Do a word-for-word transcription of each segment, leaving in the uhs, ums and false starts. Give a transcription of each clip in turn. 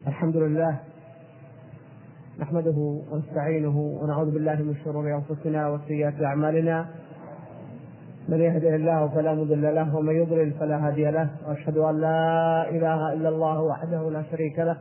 الحمد لله نحمده ونستعينه ونعوذ بالله من شرور أنفسنا وسيئات أعمالنا، من يهده الله فلا مضل له ومن يضلل فلا هادي له، وأشهد أن لا إله إلا الله وحده لا شريك له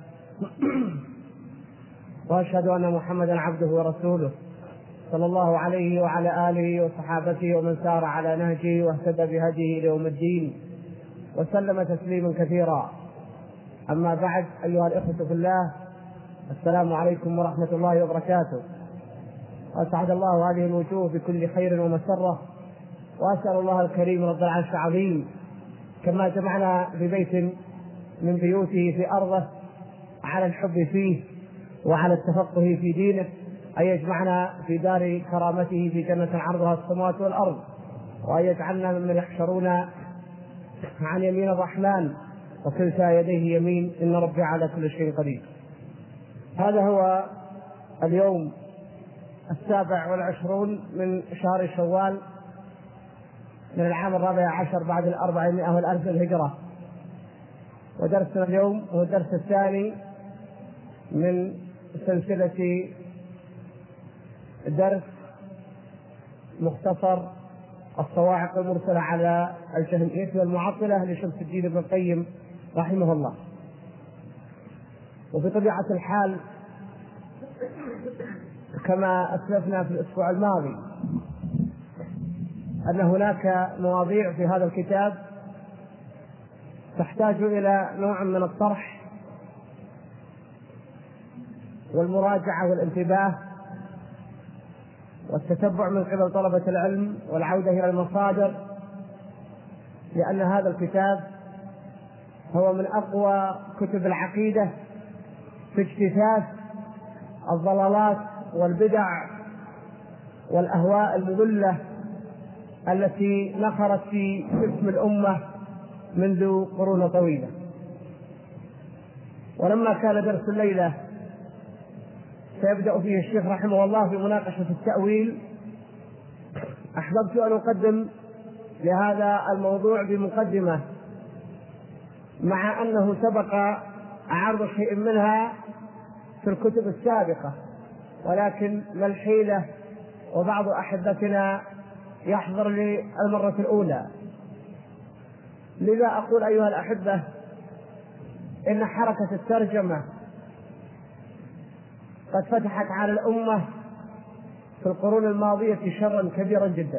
وأشهد أن محمدا عبده ورسوله صلى الله عليه وعلى آله وصحابته ومن سار على نهجه واهتدى بهديه إلى يوم الدين وسلم تسليما كثيرا. أما بعد، أيها الإخوة في الله، السلام عليكم ورحمة الله وبركاته. وأسعد الله هذه الوجوه بكل خير ومسرة، وأسأل الله الكريم رب العرش العظيم كما جمعنا في بيت من بيوته في أرضه على الحب فيه وعلى التفقه في دينه، أن يجمعنا في دار كرامته في جنة عرضها السماوات والأرض، وأن يجعلنا ممن يحشرون عن يمين الرحمن وكلتا يديه يمين، إن ربي على كل شيء قدير. هذا هو اليوم السابع والعشرون من شهر شوال من العام الرابع عشر بعد الأربعمائة والألف الهجرة، ودرسنا اليوم هو الدرس الثاني من سلسلة درس مختصر الصواعق المرسلة على الجهمية والمعطلة لشمس الدين ابن القيم رحمه الله. وفي طبيعة الحال كما أسلفنا في الأسبوع الماضي أن هناك مواضيع في هذا الكتاب تحتاج إلى نوع من الطرح والمراجعة والانتباه والتتبع من قبل طلبة العلم والعودة إلى المصادر، لأن هذا الكتاب هو من أقوى كتب العقيدة في اجتثاث الضلالات والبدع والأهواء المضلة التي نخرت في جسم الأمة منذ قرون طويلة. ولما كان درس الليلة سيبدأ فيه الشيخ رحمه الله في مناقشة التأويل، أحببت أن أقدم لهذا الموضوع بمقدمة، مع أنه سبق عرض شيء منها في الكتب السابقة، ولكن ما الحيلة وبعض أحبتنا يحضر للمرة الأولى. لذا أقول أيها الأحبة إن حركة الترجمة قد فتحت على الأمة في القرون الماضية شرا كبيرا جدا،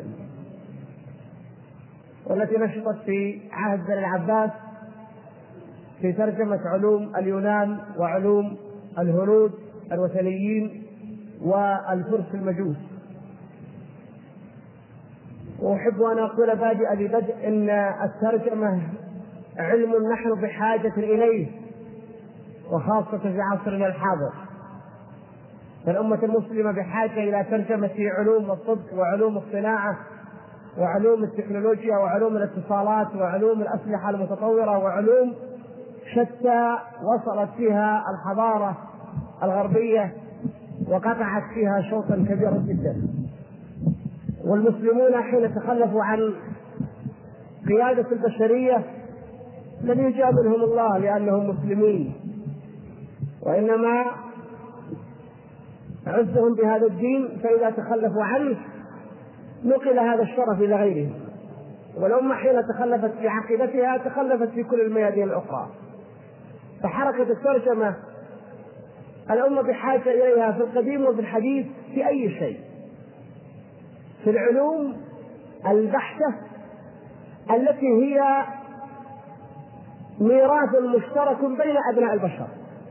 والتي نشطت في عهد بني العباس في ترجمة علوم اليونان وعلوم الهنود الوثنيين والفرس المجوس. وأحب أن أقول بادئ ببدء إن الترجمة علم نحن بحاجة إليه، وخاصة في عصرنا الحاضر، فالأمة المسلمة بحاجة إلى ترجمة علوم الطب وعلوم الصناعة وعلوم التكنولوجيا وعلوم الاتصالات وعلوم الأسلحة المتطورة وعلوم شتى وصلت فيها الحضارة الغربية وقطعت فيها شوطا كبيرا جدا. والمسلمون حين تخلفوا عن قيادة البشرية لم يجاملهم الله لأنهم مسلمين، وإنما عزهم بهذا الدين، فإذا تخلفوا عنه نقل هذا الشرف إلى غيرهم. والأمة حين تخلفت في عقيدتها تخلفت في كل الميادين الأخرى. فحركة الترجمة الأمة بحاجة إليها في القديم وفي الحديث في أي شيء، في العلوم البحتة التي هي ميراث مشترك بين أبناء البشر.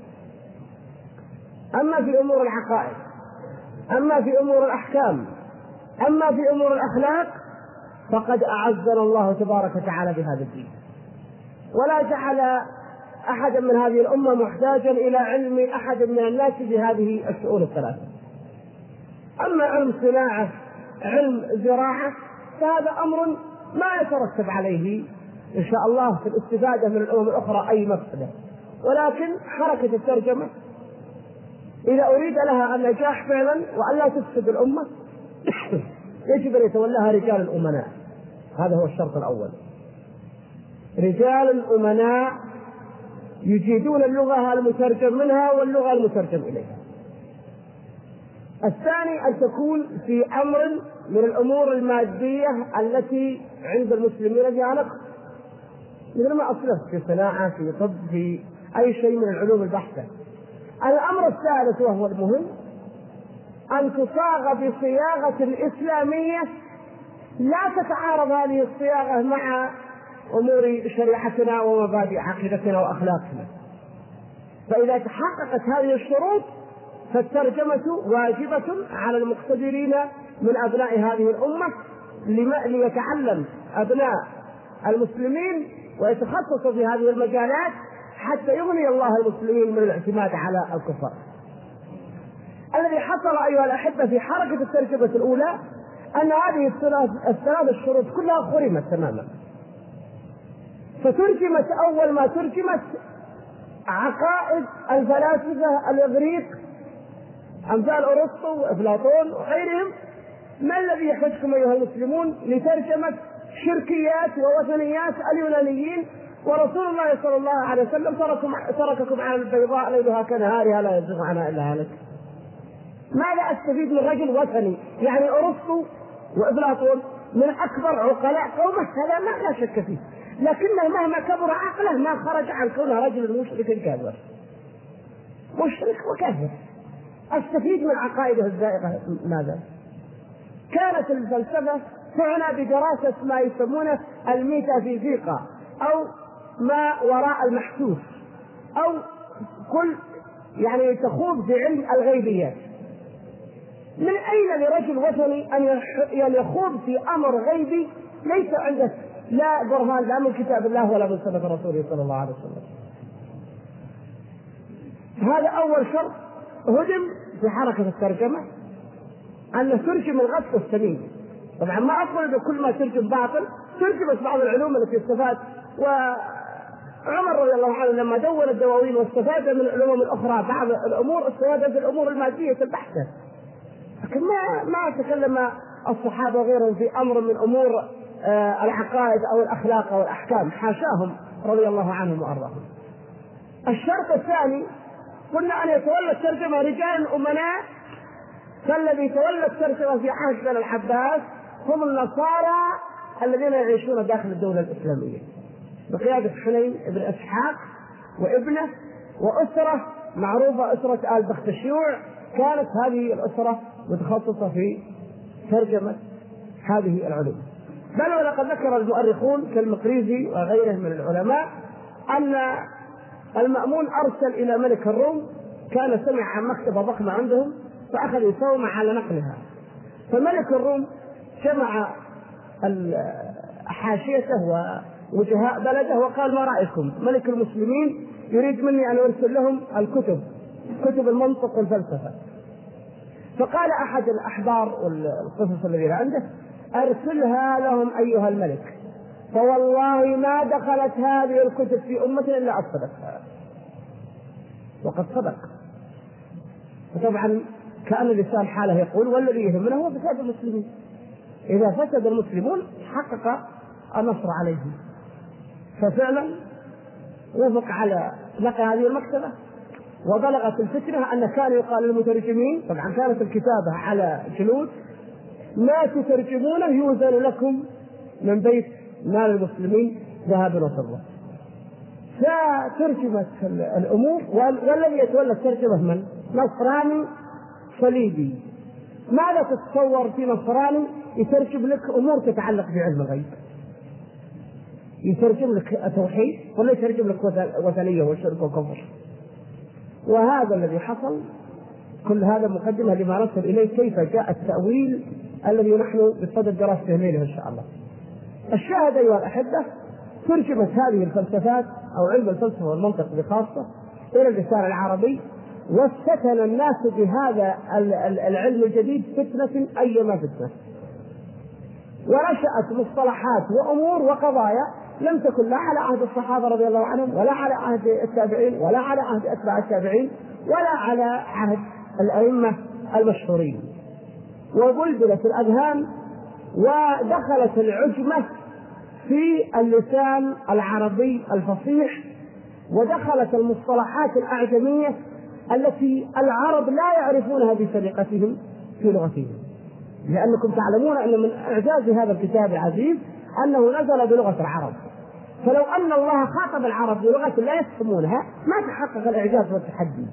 أما في أمور العقائد، أما في أمور الأحكام، أما في أمور الأخلاق، فقد أعزنا الله تبارك وتعالى بهذا الدين، ولا جعل أحدا من هذه الأمة محتاجا إلى علم أحد من الناس بهذه الشؤون الثلاثة. أما علم صناعة، علم زراعة، فهذا أمر ما يترتب عليه إن شاء الله في الاستفادة من الأمم الأخرى أي مفسدة، ولكن حركة الترجمة إذا أريد لها النجاح فعلا وأن لا تفسد الأمة يجب أن يتولاها رجال الأمناء. هذا هو الشرط الأول، رجال الأمناء يجيدون اللغة المترجم منها واللغة المترجم إليها. الثاني أن تكون في أمر من الأمور المادية التي عند المسلمين فيها نقص، مثل ما أصلت في صناعة، في طب، في أي شيء من العلوم البحتة. الأمر الثالث وهو المهم أن تصاغ بصياغة إسلامية لا تتعارض هذه الصياغة مع أمور شريعتنا ومبادئ عقيدتنا وأخلاقنا. فإذا تحققت هذه الشروط فالترجمة واجبة على المقتدرين من أبناء هذه الأمة ليتعلم أبناء المسلمين ويتخصصوا في هذه المجالات حتى يغني الله المسلمين من الاعتماد على الكفار. الذي حصل أيها الأحبة في حركة الترجمة الأولى أن هذه الثلاث الشروط كلها خرمت تماما، فترجمت أول ما ترجمت عقائد الفلاسفة الإغريق أمثال أرسطو وأفلاطون وغيرهم. ما الذي يحتاجكم أيها المسلمون لترجمة شركيات ووثنيات اليونانيين؟ ورسول الله صلى الله عليه وسلم ترككم على البيضاء ليلها كنهارها لا يزيغ عنها إلا هالك. ماذا أستفيد من رجل وثني؟ يعني أرسطو وأفلاطون من أكبر عقلاء قومه، هذا ما لا شك فيه، لكنه مهما كبر عقله ما خرج عن كونه رجل مشرك كافر، مشرك وكافر. أستفيد من عقائده الزائغة ماذا؟ كانت الفلسفة تعنى بدراسة ما يسمونه الميتافيزيقا أو ما وراء المحسوس، أو كل يعني تخوض في علم الغيبيات. من أين لرجل وثني أن يخوض في أمر غيبي ليس عنده لا برهان لا من كتاب الله ولا من سنة رسوله صلى الله عليه وسلم؟ هذا أول شرط هدم في حركة الترجمة، أن ترجم الغث والسمين. طبعا ما أقول بكل ما ترجم باطل، ترجمت بعض العلوم التي استفاد، وعمر رضي الله عنه لما دون الدواوين واستفاد من العلوم الأخرى بعض الأمور استفاد في الأمور المادية البحتة، لكن ما ما تكلم الصحابة غيرهم في أمر من أمور آه العقائد أو الأخلاق أو الأحكام، حاشاهم رضي الله عنهم وأرضاهم. الشرط الثاني قلنا أن يتولى الترجمة رجال أمناء، فالذي تولى الترجمة في عهد بن العباس هم النصارى الذين يعيشون داخل الدولة الإسلامية بقيادة حنين بن إسحاق وابنه وأسرة معروفة أسرة آل بختشيوع. كانت هذه الأسرة متخصصة في ترجمة هذه العلوم. بل ولقد ذكر المؤرخون كالمقريزي وغيره من العلماء أن المأمون أرسل إلى ملك الروم، كان سمع عن مكتبة ضخمة عندهم فأخذ يساوم على نقلها، فملك الروم جمع حاشيته ووجهاء بلده وقال: ما رأيكم؟ ملك المسلمين يريد مني أن أرسل لهم الكتب، كتب المنطق والفلسفة. فقال أحد الأحبار والقصص الذين عنده: أرسلها لهم أيها الملك، فوالله ما دخلت هذه الكتب في أمتنا إلا أفسدتها. وقد صدق. وطبعا كأن لسان حاله يقول: والذي يهمنا هو فساد المسلمين، إذا فسد المسلمون حقق النصر عليهم. ففعلا وافق على لقى هذه المكتبة، وبلغت الفتنة أن كان يقال للمترجمين، طبعا كانت الكتابة على جلود: ما تترجمونه يوزن لكم من بيت مال المسلمين ذهب وفضة. فترجمت الأمور، والذي يتولى الترجمة من؟ نصراني صليبي. ماذا تتصور في نصراني يترجم لك أمور تتعلق بعلم الغيب؟ يترجم لك التوحيد ولا يترجم لك وثنية والشرك والكفر؟ وهذا الذي حصل. كل هذا مقدمة لما نصل إليه، كيف جاء التأويل الذي نحن بصدد دراسته الليلة إن شاء الله. الشاهد أيها الأحبة، ترجمت هذه الفلسفات أو علم الفلسفة والمنطق بخاصة إلى اللسان العربي، وافتتن الناس بهذا العلم الجديد فتنة أيما فتنة، ونشأت مصطلحات وأمور وقضايا لم تكن لا على عهد الصحابة رضي الله عنهم ولا على عهد التابعين ولا على عهد أتباع التابعين ولا على عهد الأئمة المشهورين، وبلبلت الأذهان ودخلت العجمة في اللسان العربي الفصيح ودخلت المصطلحات الأعجمية التي العرب لا يعرفونها بسابقتهم في لغتهم، لأنكم تعلمون أن من إعجاز هذا الكتاب العزيز أنه نزل بلغة العرب، فلو أن الله خاطب العرب بلغة لا يفهمونها ما تحقق الإعجاز والتحدي.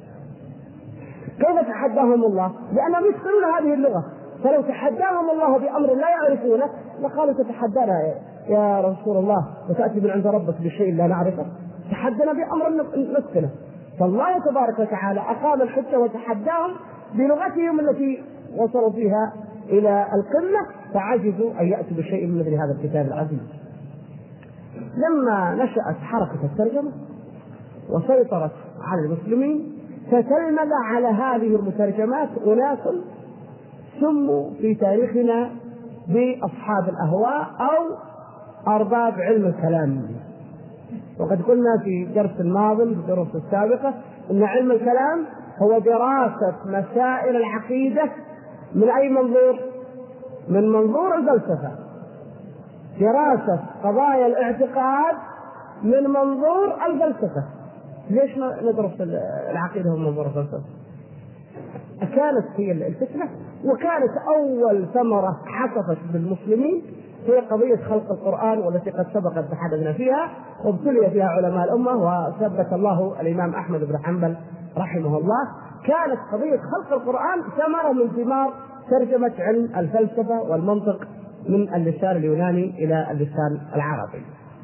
كيف تحداهم الله؟ لأنهم يتقنون هذه اللغة، فلو تحداهم الله بأمر لا يعرفونه لقالوا تتحدانا يا رسول الله وتأتي من عند ربك بشيء لا نعرفه، تحدنا بأمر نتقنه. فالله تبارك وتعالى أقام الحجة وتحداهم بلغتهم التي وصلوا فيها إلى القمة، فعجزوا أن يأتوا بشيء من مثل هذا الكتاب العزيز. لما نشأت حركة الترجمة وسيطرت على المسلمين فتلمذ على هذه المترجمات أناس سموا في تاريخنا بأصحاب الأهواء أو أرباب علم الكلام. وقد قلنا في درس الماضي في الدروس السابقة أن علم الكلام هو دراسة مسائل العقيدة من أي منظور؟ من منظور الفلسفة. دراسة قضايا الاعتقاد من منظور الفلسفة. ليش ندرس العقيدة من منظور الفلسفة؟ كانت هي الفتنة، وكانت أول ثمرة حصفت بالمسلمين هي قضية خلق القرآن، والتي قد سبقت تحدثنا فيها وابتلي فيها علماء الأمة وثبت الله الإمام أحمد بن حنبل رحمه الله. كانت قضية خلق القرآن ثمرة من ثمار ترجمة علم الفلسفة والمنطق من اللسان اليوناني إلى اللسان العربي.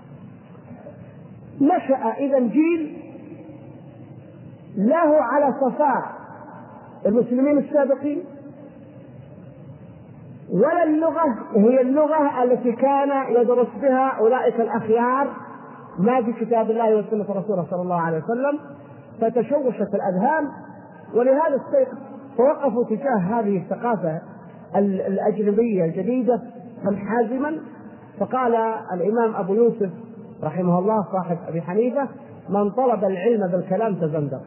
نشأ إذن جيل له على صفاء المسلمين السابقين، ولا اللغة هي اللغة التي كان يدرس بها أولئك الأخيار ما في كتاب الله وسنة رسوله صلى الله عليه وسلم، فتشوشت الأذهان. ولهذا الشيء فوقفوا تجاه هذه الثقافة الأجنبية الجديدة منحازما، فقال الإمام أبو يوسف رحمه الله صاحب أبي حنيفة: من طلب العلم بالكلام تزندق.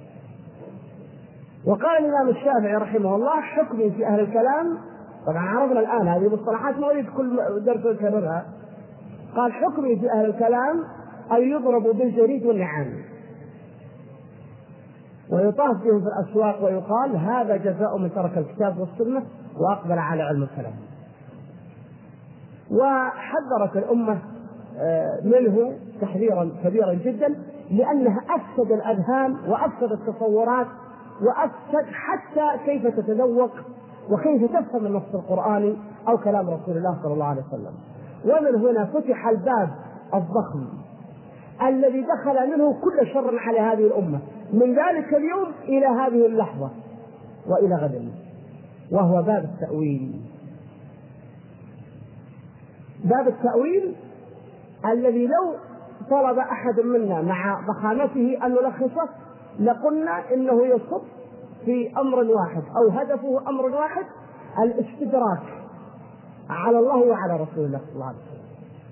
وقال الإمام الشافعي رحمه الله: حكمي في أهل الكلام، طبعا عرفنا الآن هذه مصطلحات ما أريد كل درس أكررها، قال: حكمي في أهل الكلام أن يضربوا بالجريد والنعام ويطاف بهم في الأسواق ويقال هذا جزاء من ترك الكتاب والسنة وأقبل على علم الكلام. وحذرت الأمة منه تحذيرا كبيرا جدا، لأنها أفسد الأذهان وأفسد التصورات وأفسد حتى كيف تتذوق وكيف تفهم النص القرآني أو كلام رسول الله صلى الله عليه وسلم. ومن هنا فتح الباب الضخم الذي دخل منه كل شر على هذه الأمة من ذلك اليوم إلى هذه اللحظة وإلى غد، وهو باب التأويل. باب التأويل الذي لو طلب أحد منا مع ضخامته أن نلخصه لقلنا إنه يصب في أمر واحد أو هدفه أمر واحد: الاستدراك على الله وعلى رسول الله صلى الله عليه وسلم،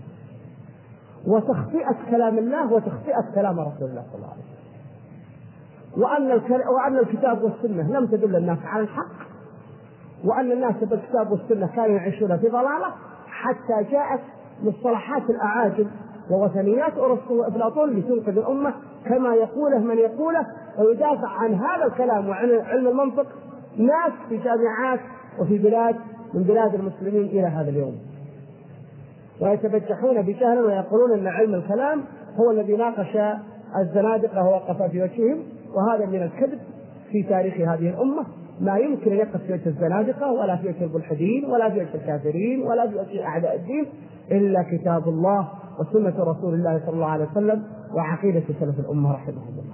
وتخطئة كلام الله وتخطئة كلام رسول الله صلى الله عليه وسلم، وأن وأن الكتاب والسنة لم تدل الناس على الحق، وأن الناس بالكتاب والسنة كانوا يعيشون في ضلالة، حتى جاءت مصطلحات الأعاجم ووثنيات أرسطو وأفلاطون لتنقذ الأمة كما يقوله من يقوله، ويدافع عن هذا الكلام وعن علم المنطق ناس في جامعات وفي بلاد من بلاد المسلمين إلى هذا اليوم، ويتبجحون بجهل ويقولون أن علم الكلام هو الذي ناقش الزنادقة ووقف في وجههم. وهذا من الكذب في تاريخ هذه الأمة. ما يمكن أن يقف في وجه الزنادقة ولا في وجه الملحدين ولا في وجه الكافرين ولا في وجه أعداء الدين إلا كتاب الله وسنة رسول الله صلى الله عليه وسلم وعقيدة سلف الأمة رحمهم الله.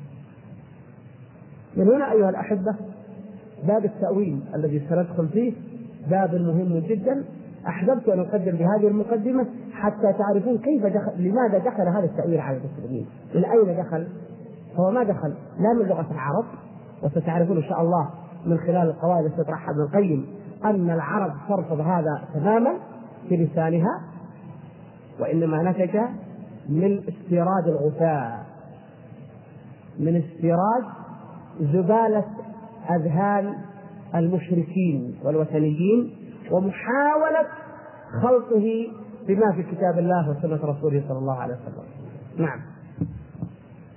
من هنا أيها الأحبة باب التأويل الذي سندخل فيه باب مهم جدا. أحببت أن أقدم بهذه المقدمة حتى تعرفون كيف دخل، لماذا دخل هذا التأويل على المسلمين، من أين دخل. هو ما دخل لا من لغة العرب، وستعرفون إن شاء الله من خلال القواعد التي يطرحها ابن القيم أن العرب ترفض هذا تماما في لسانها، وإنما نتج من استيراد الغثاء، من استيراد زبالة أذهان المشركين والوثنيين ومحاولة خلطه بما في كتاب الله وسنة رسوله صلى الله عليه وسلم. نعم.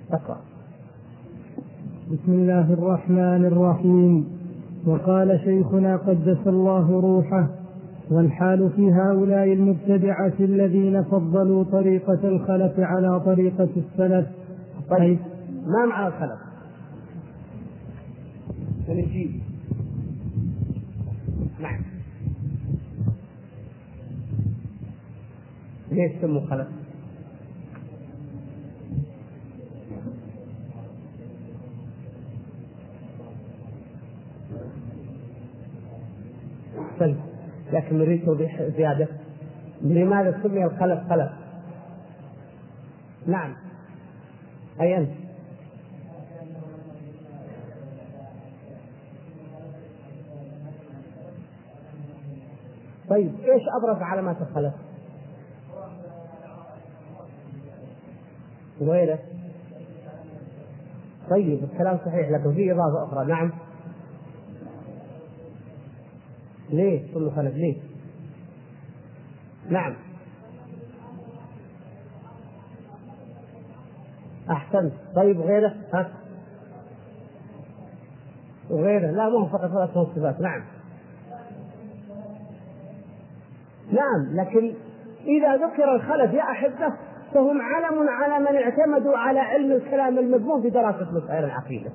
اقرأ. بسم الله الرحمن الرحيم. وقال شيخنا قدس الله روحه: والحال في هؤلاء المبتدعة الذين فضلوا طريقة الخلف على طريقة السلف. طيب ما معنى الخلف؟ نجيب. نعم. ليش سموا خلف؟ طيب لكن نريد توضيح زيادة. لماذا سمي الخلف خلف؟ نعم. أي أنت؟ طيب إيش أبرز علامات الخلف؟ وغيره. طيب الكلام صحيح لكن في إضافة أخرى. نعم. ليه سموا خلف؟ ليه؟ نعم. أحسنت. طيب غيره. ها؟ وغيره. لا مو فقط ثلاث صفات. نعم نعم. لكن إذا ذكر الخلف يا أحبة فهم علم على من اعتمدوا على علم الكلام المذموم في دراسة مسائل العقيدة.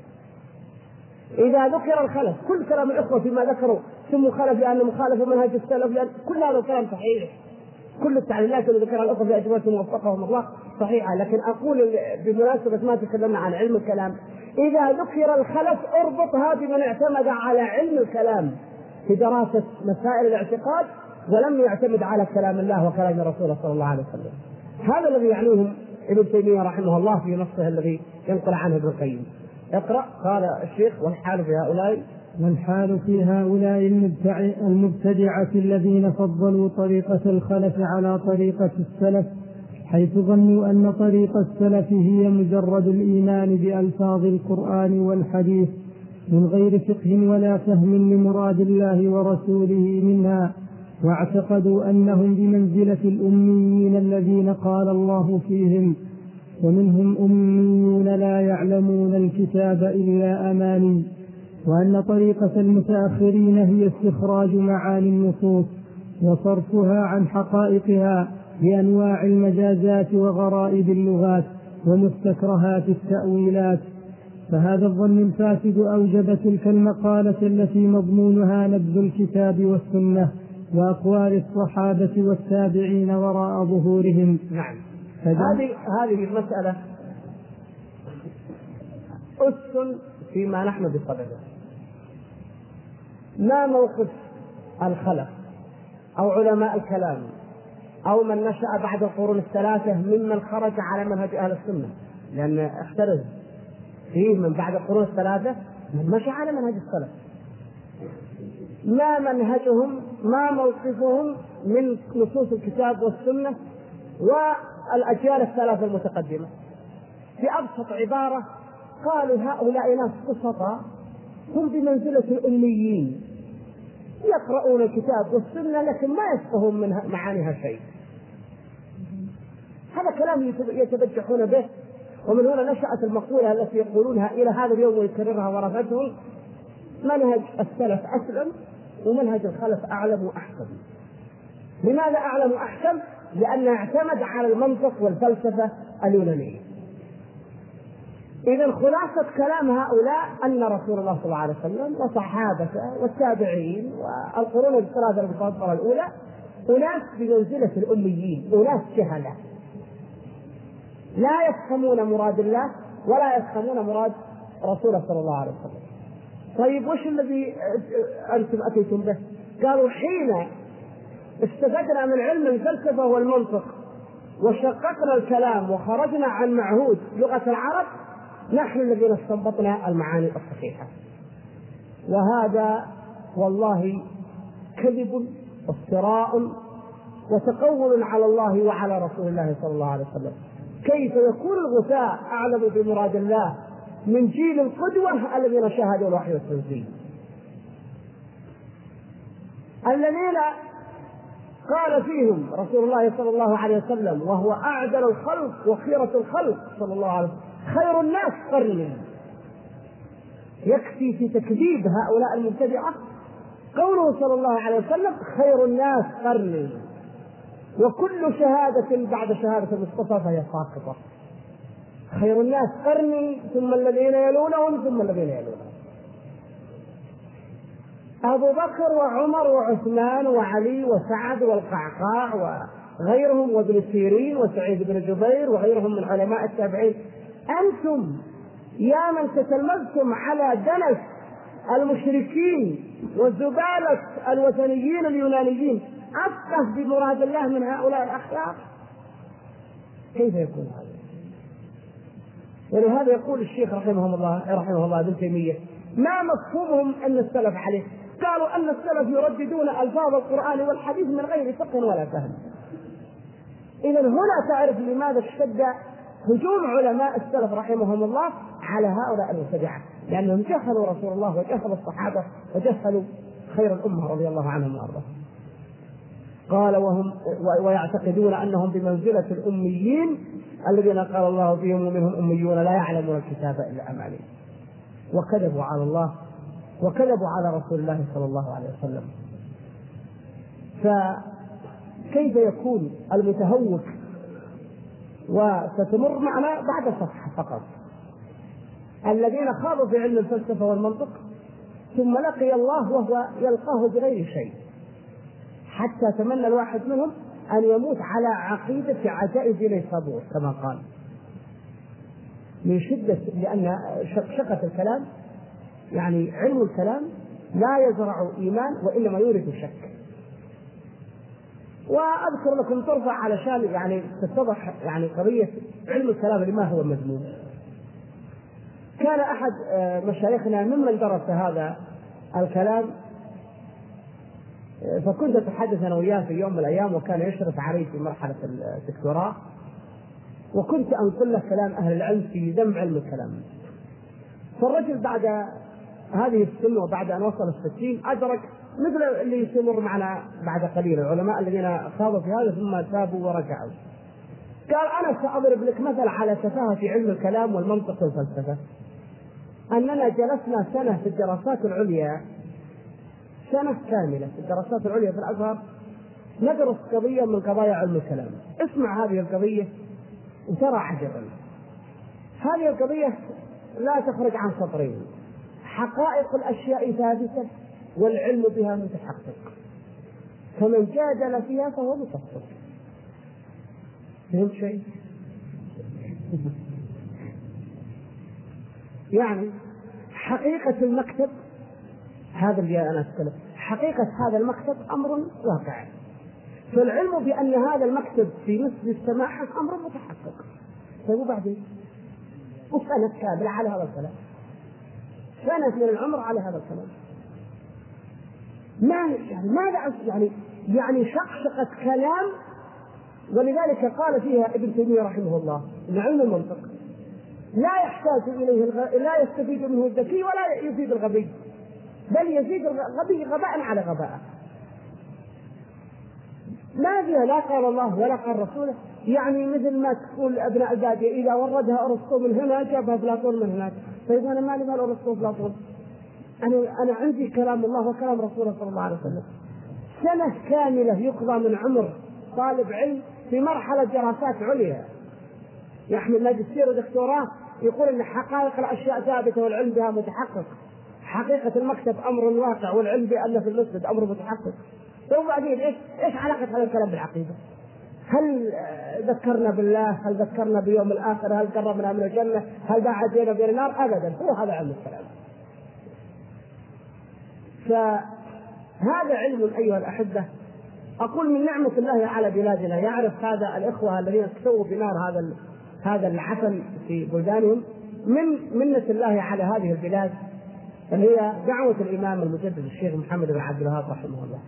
إذا ذكر الخلف كل كلام الأخوة فيما ذكروا سموا خلف لأنه مخالف منهج السلف، لأن كل هذا الكلام صحيح. كل التعليلات اللي ذكرها الأخوة في أجوبة موفقهم الله صحيحة. لكن أقول بمناسبة ما تكلمنا عن علم الكلام، إذا ذكر الخلف اربطها بمن اعتمد على علم الكلام في دراسة مسائل الاعتقاد ولم يعتمد على كلام الله وكلام رسوله صلى الله عليه وسلم. هذا الذي يعنيهم ابن تيمية رحمه الله في نصه الذي ينقل عنه ابن القيم. اقرأ. قال الشيخ: والحال في هؤلاء والحال في هؤلاء المبتدعة الذين فضلوا طريقة الخلف على طريقة السلف، حيث ظنوا أن طريق السلف هي مجرد الإيمان بألفاظ القرآن والحديث من غير فقه ولا فهم لمراد الله ورسوله منها، واعتقدوا أنهم بمنزلة الأميين الذين قال الله فيهم: ومنهم أميون لا يعلمون الكتاب إلا أماني، وأن طريقة المتأخرين هي استخراج معاني النصوص وصرفها عن حقائقها بأنواع المجازات وغرائب اللغات ومستكرهات التأويلات. فهذا الظن الفاسد أوجب تلك المقالة التي مضمونها نبذ الكتاب والسنة وأقوال الصحابة والتابعين وراء ظهورهم. نعم. هذه هذه المسألة أس فيما نحن بصدده. ما موقف الخلف أو علماء الكلام أو من نشأ بعد القرون الثلاثة ممن خرج على منهج أهل السنة؟ لأن احترز فيه من بعد القرون الثلاثة من مشى على منهج السلف. ما منهجهم؟ ما موقفهم من نصوص الكتاب والسنة والأجيال الثلاثة المتقدمة؟ في أبسط عبارة قالوا: هؤلاء ناس بسطاء هم بمنزلة الأميين يقرؤون الكتاب والسنة لكن ما يفقهون منها معانيها شيء. هذا كلام يتبجحون به، ومن هنا نشأت المقولة التي يقولونها إلى هذا اليوم ويكررها ورثتهم: منهج السلف أسلم ومنهج الخلف أعلم وأحكم. لماذا أعلم وأحكم؟ لأنه اعتمد على المنطق والفلسفة اليونانية. إذن خلاصة كلام هؤلاء أن رسول الله صلى الله عليه وسلم وصحابته والتابعين والقرون الثلاثة المفضلة الأولى أناس بمنزلة الأميين، أناس جهلة لا يفهمون مراد الله ولا يفهمون مراد رسوله صلى الله عليه وسلم. طيب وش الذي أنتم أتيتم به؟ قالوا: حين استفدنا من علم الفلسفة والمنطق وشققنا الكلام وخرجنا عن معهود لغة العرب نحن الذين استنبطنا المعاني الصحيحة. وهذا والله كذب وافتراء وتقول على الله وعلى رسول الله صلى الله عليه وسلم. كيف يكون الغثاء أعلم بمراد الله من جيل القدوة الذين شاهدوا الوحي التنزيل، الذين قال فيهم رسول الله صلى الله عليه وسلم وهو أعدل الخلق وخيرة الخلق صلى الله عليه وسلم: خير الناس قرني. يكفي في تكذيب هؤلاء المبتدعة قوله صلى الله عليه وسلم خير الناس قرني، وكل شهادة بعد شهادة المصطفى فهي ساقطة. خير الناس قرني ثم الذين يلونهم ثم الذين يلونهم. أبو بكر وعمر وعثمان وعلي وسعد والقعقاع وغيرهم وابن سيرين وسعيد بن جبير وغيرهم من علماء التابعين، أنتم يا من تتلمذتم على دنس المشركين وزبالة الوثنيين اليونانيين أفقه بمراد الله من هؤلاء الأخيار، كيف يكون هذا؟ ولهذا يقول الشيخ رحمه الله رحمه الله ابن تيمية ما مفهومهم أن السلف عليه؟ قالوا أن السلف يرددون ألفاظ القرآن والحديث من غير فقه ولا فهم. إذا هنا تعرف لماذا اشتد هجوم علماء السلف رحمهم الله على هؤلاء المبتدعة، لأنهم جهلوا رسول الله وجهلوا الصحابة وجهلوا خير الأمة رضي الله عنهم وأرضاهم. قال وهم ويعتقدون أنهم بمنزلة الأميين الذين قال الله فيهم ومنهم أميون لا يعلمون الكتاب إلا أماني، وكذبوا على الله وكذبوا على رسول الله صلى الله عليه وسلم. فكيف يكون المتهوك وستمر معنا بعد صفحة فقط الذين خاضوا في علم الفلسفة والمنطق ثم لقي الله وهو يلقاه بغير شيء، حتى تمنى الواحد منهم أن يموت على عقيدة عجائز نيسابور كما قال، من شدة لأن شقشقة الكلام يعني علم الكلام لا يزرع إيمان وإنما يورث الشك. وأذكر لكم طرفة علشان يعني تتضح يعني قضية علم الكلام لما هو مذموم. كان أحد مشايخنا ممن درس هذا الكلام، فكنت أتحدث أنا وياه في يوم من الأيام وكان يشرف علي في مرحلة الدكتوراه، وكنت أنقل له كلام أهل العلم في ذم علم الكلام. فالرجل بعد هذه السن وبعد أن وصل الستين أدرك مثل اللي يمر معنا بعد قليل العلماء الذين خاضوا في هذا ثم تابوا ورجعوا. قال أنا سأضرب لك مثل على تفاهة في علم الكلام والمنطق والفلسفة، أننا جلسنا سنة في الدراسات العليا، سنة كاملة في الدراسات العليا في الأزهر ندرس قضية من قضايا علم الكلام. اسمع هذه القضية وترى عجبا. هذه القضية لا تخرج عن سطرين: حقائق الأشياء ثابتة والعلم بها متحقق، فمن جادل فيها فهو مكفر. فهمت شيء؟ يعني حقيقة المكتب هذا اللي أنا أتكلم، حقيقة هذا المكتب أمر واقع، فالعلم بأن هذا المكتب في مثل السماحة أمر متحقق. طيب وبعدين؟ وسنة كاملة على هذا الكلام، سنة من العمر على هذا الكلام. ما يعني ماذا يعني يعني شقشقة كلام. ولذلك قال فيها ابن تيمية رحمه الله إن علم المنطق لا يحتاج إليه الغ... لا يستفيد منه الذكي ولا يزيد الغبي، بل يزيد الغبي غباء على غباء. ما فيها لا قال الله ولا قال رسوله. يعني مثل ما تقول أبناء البادية إذا وردها أرسطو من هنا جابها أفلاطون من هناك. طيب أنا مالي مال أرسطو وأفلاطون؟ أنا أنا عندي كلام الله وكلام رسوله صلى الله عليه وسلم. سنة كاملة يقضى من عمر طالب علم في مرحلة دراسات عليا يحمل ماجستير ودكتوراه يقول ان حقائق الاشياء ثابته والعلم بها متحقق، حقيقه المكتب امر واقع والعلم بانه في المسجد امر متحقق. وبعدين ايش ايش علاقه هذا الكلام بالعقيده؟ هل ذكرنا بالله؟ هل ذكرنا بيوم الاخر؟ هل قربنا من الجنه؟ هل باعد بيننا وبين النار؟ ابدا، هو هذا علم الكلام. فهذا علم ايها الاحبه، أقول من نعمة الله على بلادنا. يعرف هذا الإخوة الذين اكتووا بنار هذا هذا العفن في بلدانهم من منة الله على هذه البلاد، اللي هي دعوة الإمام المجدد الشيخ محمد بن عبد الوهاب رحمه الله،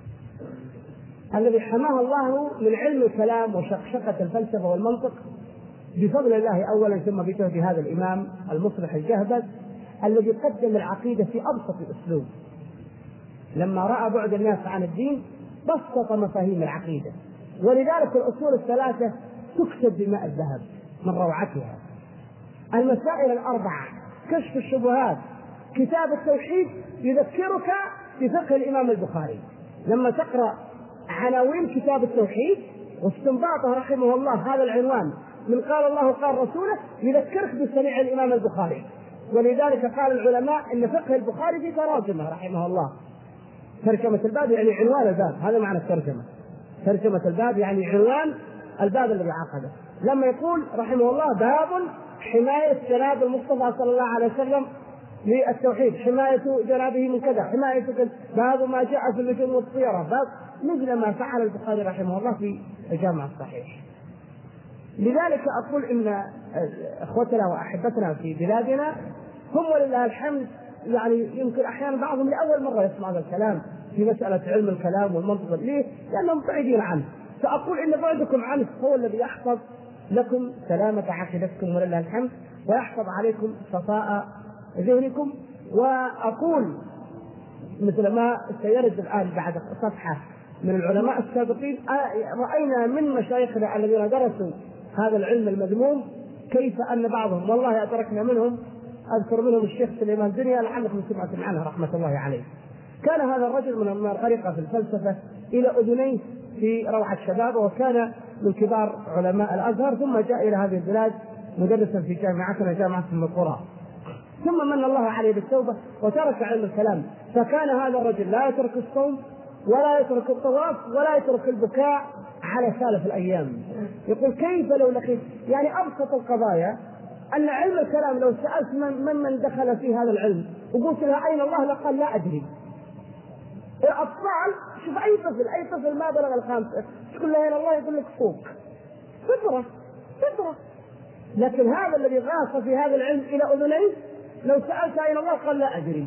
الذي حماه الله من علم الكلام وشقشقة الفلسفة والمنطق بفضل الله أولا، ثم بجهد هذا الإمام المصلح الجهبذ الذي قدم العقيدة في أبسط الأسلوب. لما رأى بعد الناس عن الدين بسط مفاهيم العقيدة، ولذلك الأصول الثلاثة تكتب بماء الذهب من روعتها. المسائل الأربعة، كشف الشبهات، كتاب التوحيد، يذكرك بفقه الإمام البخاري. لما تقرأ عناوين كتاب التوحيد واستنباطه رحمه الله هذا العنوان من قال الله قال رسوله، يذكرك بصنيع الإمام البخاري. ولذلك قال العلماء إن فقه البخاري في تراجمه رحمه الله. ترجمة الباب يعني عنوان الباب، هذا معنى الترجمة. ترجمة الباب يعني عنوان الباب الذي عقده. لما يقول رحمه الله باب حماية جناب المصطفى صلى الله عليه وسلم للتوحيد، حماية جنابه من كذا، حماية باب ما جاء في النجوم والطيرة، باب مثل ما فعل البخاري رحمه الله في الجامع الصحيح. لذلك أقول إن أخوتنا وأحبتنا في بلادنا هم ولله الحمد يعني يمكن أحيانا بعضهم لأول مرة يسمع هذا الكلام في مسألة علم الكلام والمنطق. ليه؟ لأنهم بعيدين عنه. فأقول إن بعدكم عنه هو الذي يحفظ لكم سلامة عقيدتكم ولله الحمد، ويحفظ عليكم صفاء ذهنكم. وأقول مثل ما سيرد الآن بعد صفحة من العلماء السابقين، رأينا من مشايخنا الذين درسوا هذا العلم المذموم كيف أن بعضهم والله أدركنا منهم، أذكر منهم الشيخ سليمان دنيا لعلكم سمعتم عنه رحمة الله عليه. كان هذا الرجل من الغريقة في الفلسفة إلى أذنيه في روعة الشباب، وكان من كبار علماء الأزهر، ثم جاء إلى هذه البلاد مدرسا في جامعتنا جامعة أم القرى، ثم من الله عليه بالتوبة وترك علم الكلام. فكان هذا الرجل لا يترك الصوم ولا يترك الطواف ولا يترك البكاء على سالف الأيام. يقول كيف لو لقيت يعني أبسط القضايا أن علم الكلام لو سألت من من, من دخل في هذا العلم وقلت له أين الله لقال لا أدري. الأطفال شوف أي طفل أي طفل ما بلغ الخامسة تقول له أين الله يقول لك فوق، فطرة فطرة. لكن هذا الذي غاص في هذا العلم إلى أذنيه لو سألت أين الله قال لا أدري.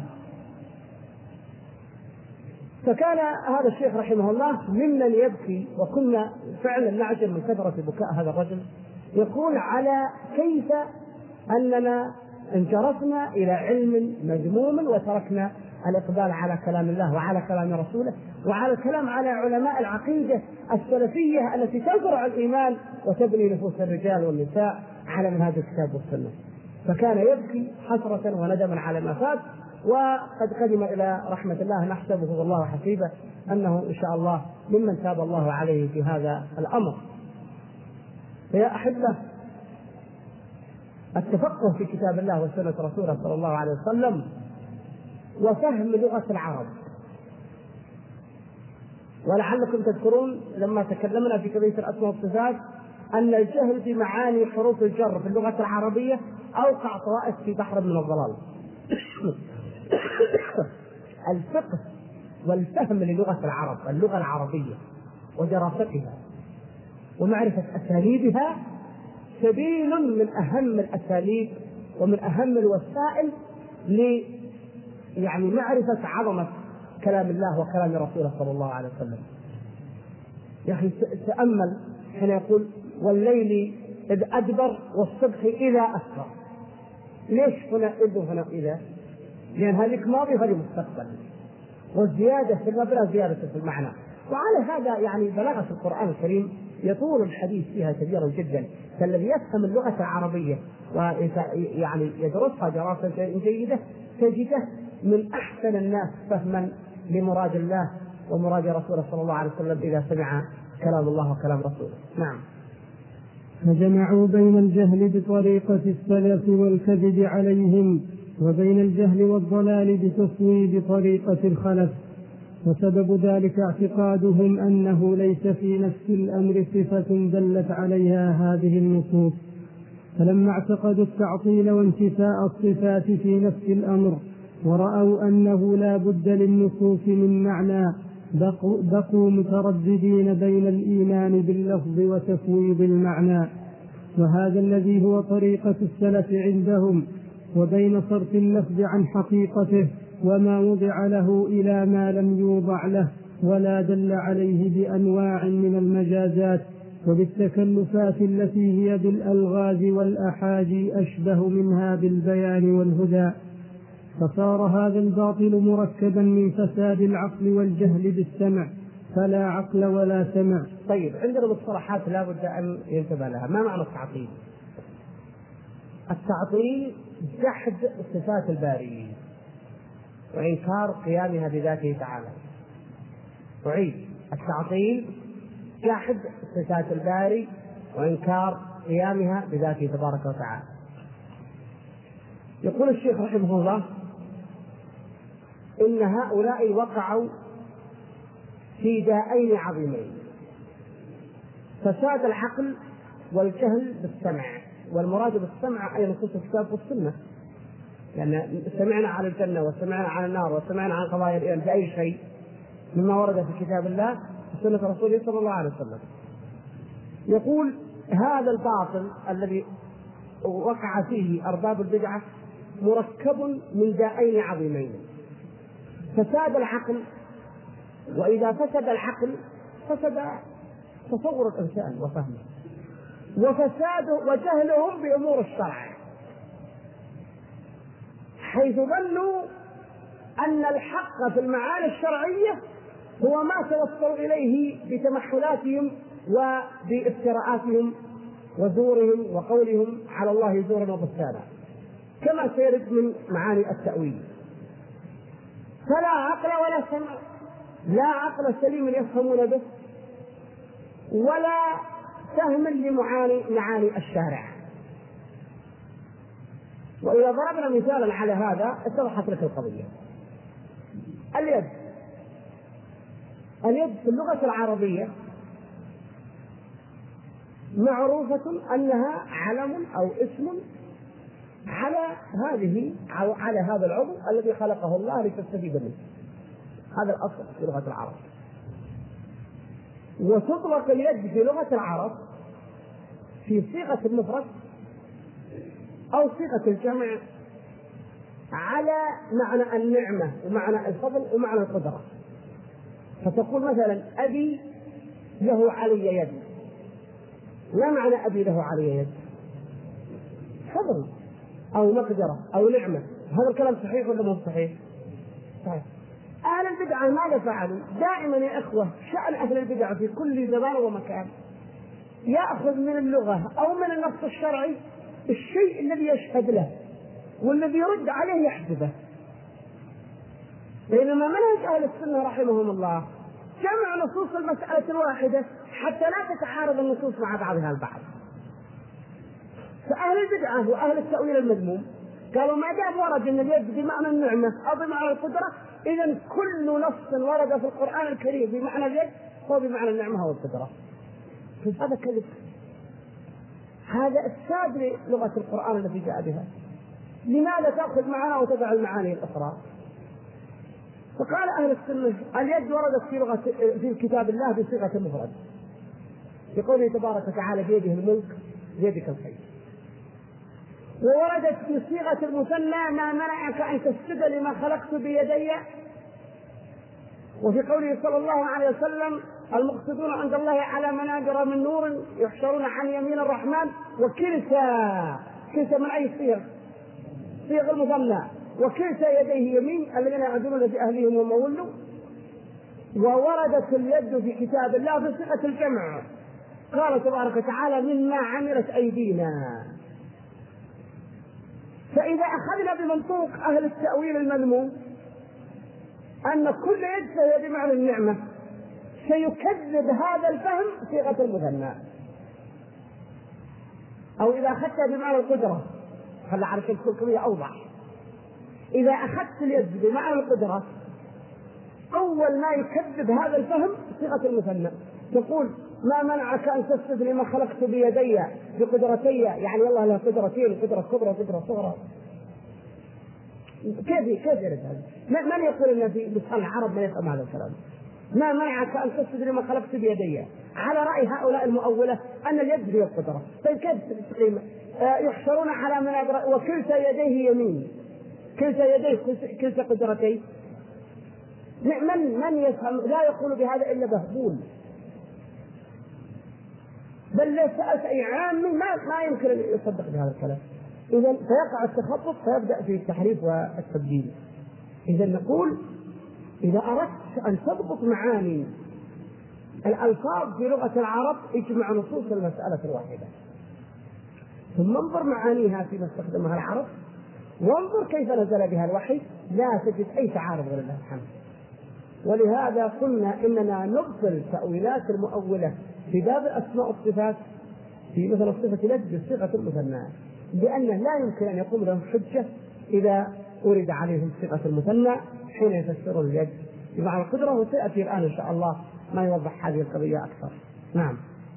فكان هذا الشيخ رحمه الله ممن يبكي، وكنا فعلا نعجب من كثرة بكاء هذا الرجل، يقول على كيف أننا انجرفنا إلى علم مذموم وتركنا الإقبال على كلام الله وعلى كلام رسوله وعلى الكلام على علماء العقيدة السلفية التي تزرع الإيمان وتبني نفوس الرجال والنساء على منهاج الكتاب والسنة. فكان يبكي حسرة وندما على ما فات، وقد قدم إلى رحمة الله، نحسبه والله حسيبه أنه إن شاء الله ممن تاب الله عليه في هذا الأمر. فيا أحبة، التفقه في كتاب الله وسنة رسوله صلى الله عليه وسلم وفهم لغة العرب. ولعلكم تذكرون لما تكلمنا في قضية الأسماء والصفات أن الجهل بمعاني حروف الجر في اللغة العربية أوقع طوائف في بحر من الضلال. الفقه والفهم للغة العرب، اللغة العربية ودراستها ومعرفة أساليبها سبيل من أهم الأساليب ومن أهم الوسائل ل يعني معرفة عظمة كلام الله وكلام رسوله صلى الله عليه وسلم. يا أخي تأمل حين يقول والليل إذ أدبر والصبح إذا أسفر. ليش هنا إذ هنا إذا؟ لأن هذيك ماضي وهذه مستقبل، والزيادة في المبنى زيادة في المعنى. وعلى هذا يعني بلاغة القرآن الكريم يطول الحديث فيها كثيرا جدا. فالذي يفهم اللغة العربية ويعني يدرسها دراسة جيدة تجده من أحسن الناس فهما لمراد الله ومراد رسوله صلى الله عليه وسلم إذا سمع كلام الله وكلام رسوله. نعم. فجمعوا بين الجهل بطريقة السلف والكذب عليهم وبين الجهل والضلال بتصويب طريقة الخلف. وسبب ذلك اعتقادهم أنه ليس في نفس الأمر صفة دلت عليها هذه النصوص. فلما اعتقدوا التعطيل وانتفاء الصفات في نفس الأمر ورأوا أنه لا بد للنصوص من معنى بقوا, بقوا مترددين بين الإيمان باللفظ وتفويض المعنى، وهذا الذي هو طريقة السلف عندهم، وبين صرف اللفظ عن حقيقته وما وضع له إلى ما لم يوضع له ولا دل عليه بأنواع من المجازات وبالتكلفات التي هي بالألغاز والأحاجي أشبه منها بالبيان والهدى. فصار هذا الباطل مركبا من فساد العقل والجهل بالسمع، فلا عقل ولا سمع. طيب، عندنا مصطلحات لا بد أن ينتبه لها. ما معنى التعطيل؟ التعطيل جحد صفات الباري وإنكار قيامها بذاته تعالى. أعيد: التعطيل جحد صفات الباري وإنكار قيامها بذاته تبارك وتعالى. يقول الشيخ رحمه الله: إن هؤلاء وقعوا في داءين عظيمين: فساد العقل والجهل بالسمع. والمراد بالسمع أي نصوص الكتاب والسنة، لأن سمعنا عن الجنة وسمعنا عن النار وسمعنا عن قضايا الإيمان بأي شيء مما ورد في كتاب الله وسنة رسوله صلى الله عليه وسلم. يقول: هذا الباطل الذي وقع فيه أرباب البدعة مركب من داءين عظيمين: فساد العقل، وإذا فسد العقل فسد تصور الإنسان وفهمه، وفساد وجهلهم بأمور الشرع، حيث ظنوا أن الحق في المعاني الشرعية هو ما توصلوا إليه بتمحلاتهم وبافتراءاتهم وزورهم وقولهم على الله زورا وبهتانا، كما سيرد من معاني التأويل. فلا عقل ولا سمع، لا عقل سليم يفهمون به ولا فهم لمعاني معاني الشارع. وإذا ضربنا مثالا على هذا اتضحت لك القضية. اليد اليد في اللغة العربية معروفة أنها علم أو اسم على هذه أو على هذا العضو الذي خلقه الله لتستفيد منه. هذا الأصل في لغة العرب. وتطلق اليد في لغة العرب في صيغة المفرد أو صيغة الجمع على معنى النعمة ومعنى الفضل ومعنى القدرة. فتقول مثلا: أبي له علي يد. ما معنى أبي له علي يد؟ فضل أو مقدرة أو نعمة. هذا الكلام صحيح ولا مو صحيح؟ صحيح. أهل البدعة ماذا فعلوا؟ دائما يا إخوة شأن أهل البدعة في كل زمان ومكان يأخذ من اللغة أو من النص الشرعي الشيء الذي يشهد له والذي يرد عليه يحذفه. بينما منهج أهل السنة رحمهم الله جمع نصوص المسألة الواحدة حتى لا تتحارب النصوص مع بعضها البعض. فأهل البدعة وأهل التأويل المذموم قالوا: ما دام ورد أن اليد بمعنى النعمة أو بمعنى القدرة، إذن كل نص ورد في القرآن الكريم بمعنى اليد هو بمعنى النعمة والقدرة. هذا كذب. هذا إفساد لغة القرآن التي جاء بها. لماذا تأخذ معنا وتدع المعاني الأخرى؟ فقال أهل السنة: اليد وردت في لغة في كتاب الله بصيغة المفرد، بقوله تبارك وتعالى: بيده الملك بيدك الخير. ووردت في صيغة المثنى: ما منعك أن تسجد لما خلقت بيدي. وفي قوله صلى الله عليه وسلم: المقصدون عند الله على منابر من نور يحشرون عن يمين الرحمن. وكلتا كلتا من أي صيغ؟ صيغ المثنى. وكلتا يديه يمين الذين يعدلون بأهلهم ومولوا. ووردت اليد في كتاب الله بصيغة الجمع، قال تبارك وتعالى: مما عملت أيدينا. فإذا أخذنا بمنطوق أهل التأويل المذموم أن كل يد فهي بمعنى النعمة، سيكذب هذا الفهم صيغة المثنى. أو إذا أخذتها بمعنى القدرة، خلى على شيء كلكمية أوضح. إذا أخذت اليد بمعنى القدرة، أول ما يكذب هذا الفهم صيغة المثنى. تقول: ما منعك أن تسجد لما خلقت بيدي بقدرتي، يعني الله له قدرتين، قدرة كبرى وقدرة صغرى. كيف كيف يرد هذا؟ من يقول إن في لسان العرب ما يفهم هذا الكلام؟ ما منعك أن تسجد لما خلقت بيدي، على رأي هؤلاء المؤولة أن اليد هي القدرة. طيب كيف تقيم؟ آه يحشرون على منابر وكلتا يديه يمين، كلتا يديه كلتا قدرتين. من من يفهم؟ لا يقول بهذا إلا بهبول، بل لو سألت أي عامي ما ما يمكن أن يصدق بهذا الكلام. إذن فيقع التخبط فيبدأ في التحريف والتبديل. إذن نقول: إذا أردت أن تضبط معاني الألفاظ في لغة العرب اجمع نصوص المسألة الواحدة. ثم انظر معانيها فيما استخدمها العرب، وانظر كيف نزل بها الوحي، لا تجد أي تعارض غير الله الحمد. ولهذا قلنا إننا نبطل تأويلات المؤولة في باب الأسماء والصفات في مثل صفة اليد بصيغة المثنى، لأنه لا يمكن أن يقوم لهم حجة إذا أورد عليهم صيغة المثنى حين يفسرون اليد بمعنى القدرة، وسيأتي الآن إن شاء الله ما يوضح هذه القضية أكثر. نعم.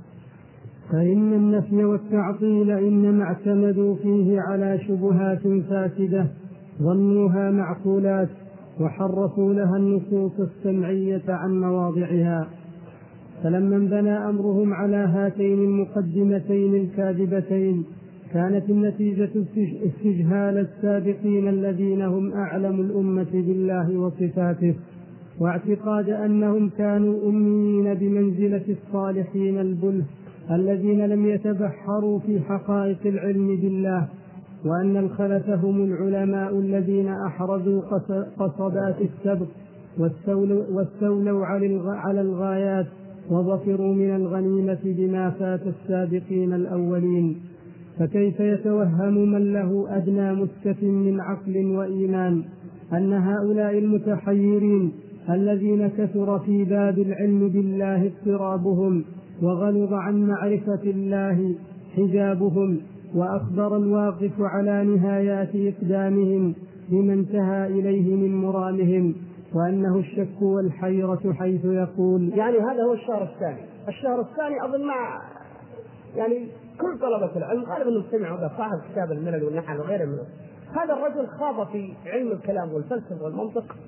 فإن النفي والتعطيل إنما اعتمدوا فيه على شبهات فاسدة ظنوها معقولات، وحرفوا لها النصوص السمعية عن مواضعها. فلما انبنى أمرهم على هاتين المقدمتين الكاذبتين كانت النتيجة استجهال السابقين الذين هم أعلم الأمة بالله وصفاته، واعتقاد أنهم كانوا أميين بمنزلة الصالحين البله الذين لم يتبحروا في حقائق العلم بالله، وأن الخلف هم العلماء الذين أحرزوا قصبات السبق واستولوا على الغايات وظفروا من الغنيمة بما فات السابقين الأولين. فكيف يتوهم من له أدنى مسكة من عقل وإيمان أن هؤلاء المتحيرين الذين كثر في باب العلم بالله اضطرابهم وغلظ عن معرفة الله حجابهم، وأخبر الواقف على نهايات إقدامهم بما انتهى إليه من مرامهم، وأنه الشك والحيرة حيث يقول. يعني هذا هو الشهر الثاني. الشهر الثاني أظن مع يعني كل طلبة العلم غالبا نستمع به صاحب كتاب الملل والنحل وغيره منه. هذا الرجل خاض في علم الكلام والفلسفة والمنطق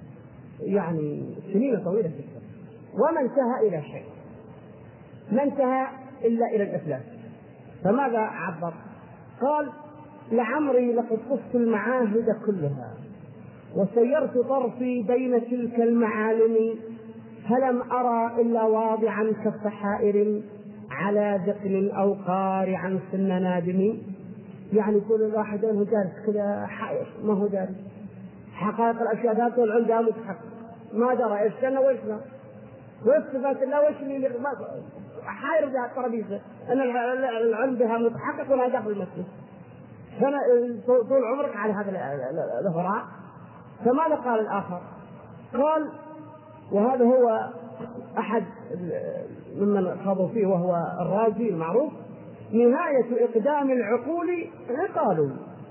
يعني سنين طويلة جدا، وما انتهى إلى شيء، ما انتهى إلا إلى الإفلاس. فماذا عبر؟ قال: لعمري لقد طفت المعاهد كلها وسيرت طرفي بين تلك المعالم، فلم أرى إلا واضعا كف حائر على ذقن أو قارعا سن نادم. يعني كل واحد منه جالس كذا حائر، ما هو داري حقائق الأشياء ذات والعلم متحقق، ما درى إيش كان وإيش ما وإيش صفات الله وإيش اللي حائر بها الترابيزة، أن العلم بها متحقق ولا داخل المسجد. فأنا طول عمرك على هذا الهراء. فماذا قال الآخر؟ قال، وهذا هو أحد ممن خاضوا فيه وهو الرازي المعروف: نهاية إقدام العقول عقال،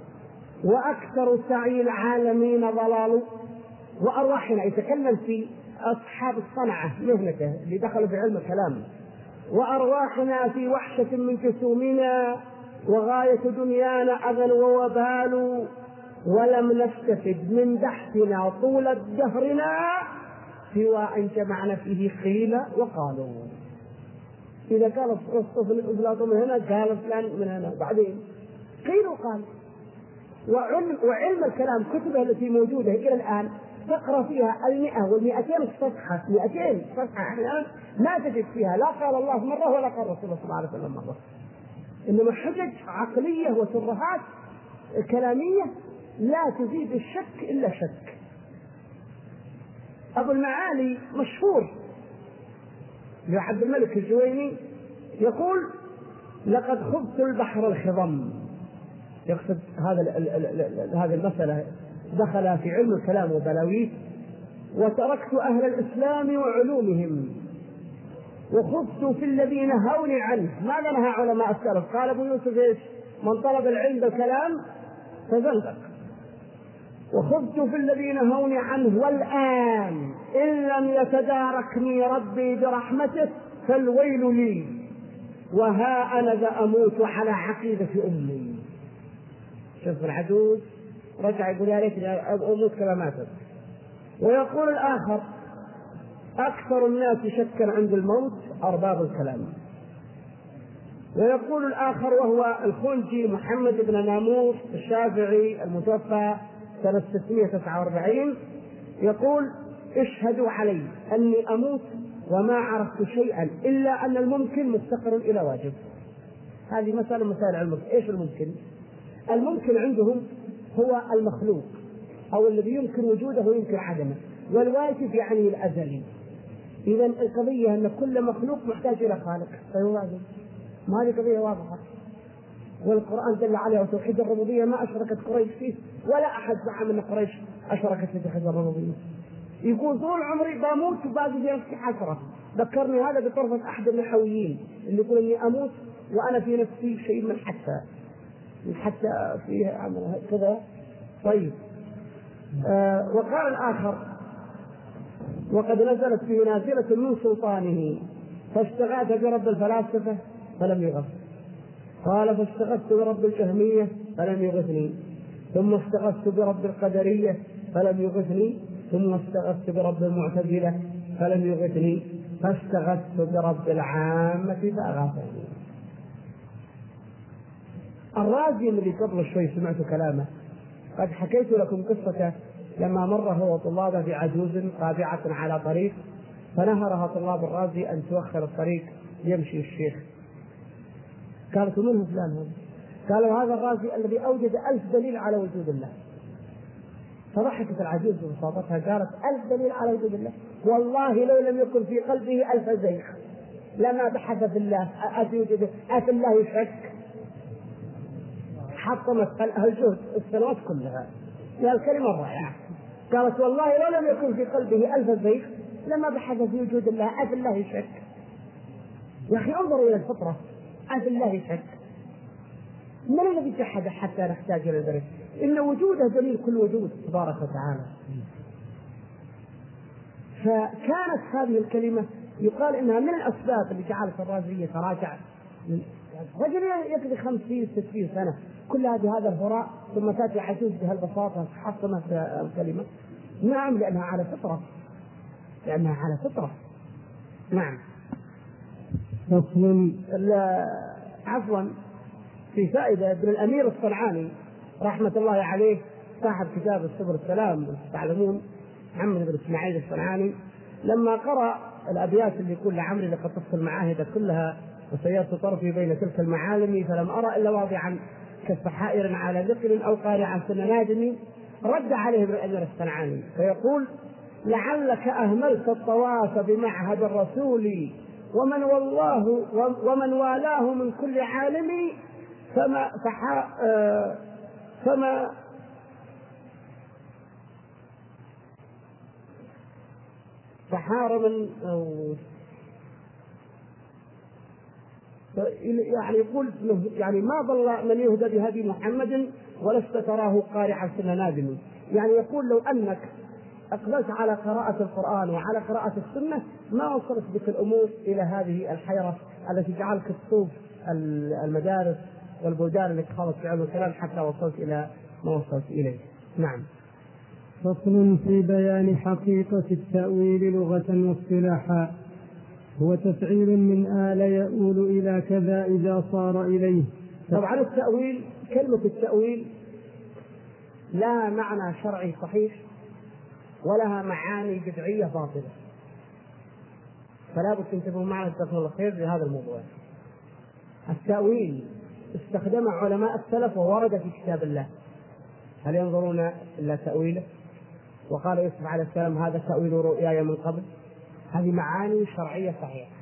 وأكثر سعي العالمين ضلال، وأرواحنا. يتكلم في أصحاب الصنعة مهنته اللي دخلوا في علم الكلام. وأرواحنا في وحشة من جسومنا، وغاية دنيانا أذى ووبال، ولم نستفد من بحثنا طول دهرنا سوى أن جمعنا فيه قيل وقالوا. إذا قال أفلاطون من هنا قال فلان من هنا، بعدين قيل وقال. وعلم, وعلم الكلام كتبه التي موجودة إلى الآن تقرأ فيها المئة والمئتين صفحة، مئتين صفحة الآن ما تجد فيها لا قال الله مرة ولا قال رسول الله صلى الله عليه وسلم مرة، إنما حجج عقلية وترهات كلامية لا تزيد الشك إلا شك. أبو المعالي مشهور لعبد الملك الجويني يقول: لقد خضت البحر الخضم. يقصد هذا هذه المسألة دخل في علم الكلام وبلاويه، وتركت أهل الإسلام وعلومهم وخضت في الذين هوني عنه. ماذا نهى علماء السلف؟ قال أبو يوسف إيش؟ من طلب العلم بالكلام فزندق. وخضت في الذين هوني عنه، والآن إن لم يتداركني ربي برحمته فالويل لي، وها أنا ذا أموت على عقيدة أمي. شوف العجوز رجع يقول يا ريت أموت كما ماتت. ويقول الآخر: أكثر الناس شكا عند الموت أرباب الكلام. ويقول الآخر وهو الخنجي محمد بن ناموس الشافعي المتوفى سنة ستمائة وتسعة وأربعين، يقول: اشهدوا علي أني أموت وما عرفت شيئا إلا أن الممكن مفتقر إلى واجب. هذه مسألة مسائل علم. إيش الممكن؟ الممكن عندهم هو المخلوق أو الذي يمكن وجوده ويمكن عدمه، والواجب يعني الأزلي. إذا القضية أن كل مخلوق محتاج إلى خالق، فهو واجب. ما هذه قضية واضحة. والقرآن دل عليها وتوحيد الربوبية ما أشركت قريش فيه، ولا أحد زعم أن قريش أشركت في توحيد الربوبية. يقول طول عمري بموت وباقي في نفسي حسرة. ذكرني هذا بطرفة أحد النحويين اللي يقول إني أموت وأنا في نفسي شيء من حتى من حتى فيه عمل كذا. طيب آه وقال الآخر: وقد نزلت به نازلة من سلطانه فاشتغلت برب الفلاسفة فلم يغث. قال: فاشتغلت برب الجهمية فلم يغثني، ثم اشتغلت برب القدرية فلم يغثني، ثم اشتغلت برب المعتزلة فلم يغثني، فاشتغلت برب العامة فأغاثني. الرازي الذي قبل شوي سمعت كلامه قد حكيت لكم قصته لما مر هو طلابه بعجوز قابعة على طريق فنهرها طلاب الرازي أن توخر الطريق يمشي الشيخ. قالت: منه فلان هذا؟ قالوا: هذا الرازي الذي أوجد ألف دليل على وجود الله. فضحكت العجوز ببساطتها قالت: ألف دليل على وجود الله؟ والله لو لم يكن في قلبه ألف زيغ لما بحث في الله أتوجد أفي الله يشك. حطمت الجهد السنوات كلها يا الكلمة الرائعة. قالت: والله لو لم يكن في قلبه ألف زيغ لما بحث في وجود الله أفي الله يشك. يا أخي انظروا إلى الفطرة، أفي الله يشك. من الذي جحد حتى نحتاج إلى ذلك؟ إن وجوده دليل كل وجود تبارك وتعالى. فكانت هذه الكلمة يقال إنها من الأسباب اللي جعلت الرازي يتراجع. رجل يقضي خمسين ستين سنة كلها بهذا الهراء ثم تأتي عجوز بهالبساطة حصمت الكلمة. نعم، لأنها على فطرة، لأنها على فطرة. نعم. فصل. عفوا، في فائدة ابن الأمير الصنعاني رحمة الله عليه صاحب كتاب السبل السلام تعلمون، محمد بن إسماعيل الصنعاني، لما قرأ الأبيات اللي يقول لعمري لقد طفت المعاهد كلها وسيرت طرفي بين تلك المعالم فلم أرى إلا واضعا كف حائر على ذكر أو قارعا سن نادم، رد عليه ابن الأمير الصنعاني فيقول: لعلك أهملت الطواف بمعهد الرسول ومن والله ومن والاه من كل عالم فما فحا آه فما فحار من يعني يقول يعني ما ضل من يهدى بهدي محمد ولست تراه قارعا سن نادم. يعني يقول لو أنك أقبلت على قراءة القرآن وعلى قراءة السنة ما وصلت بك الأمور إلى هذه الحيرة التي جعلك تطوف المدارس والبلدان التي خاضت في علم الكلام حتى وصلت إلى ما وصلت إليه. نعم. فصل في بيان حقيقة التأويل لغة واصطلاحا. هو تفعيل من آل يؤول إلى كذا إذا صار إليه. طبعا التأويل، كلمة التأويل لا معنى شرعي صحيح ولها معاني بدعية باطلة، فلا بد تنتبهوا معنا جزاكم الله خير لهذا الموضوع. التأويل استخدم علماء السلف وورد في كتاب الله، هل ينظرون إلا تأويله؟ وقال يوسف عليه السلام: هذا تأويل رؤياي من قبل. هذه معاني شرعية صحيحة،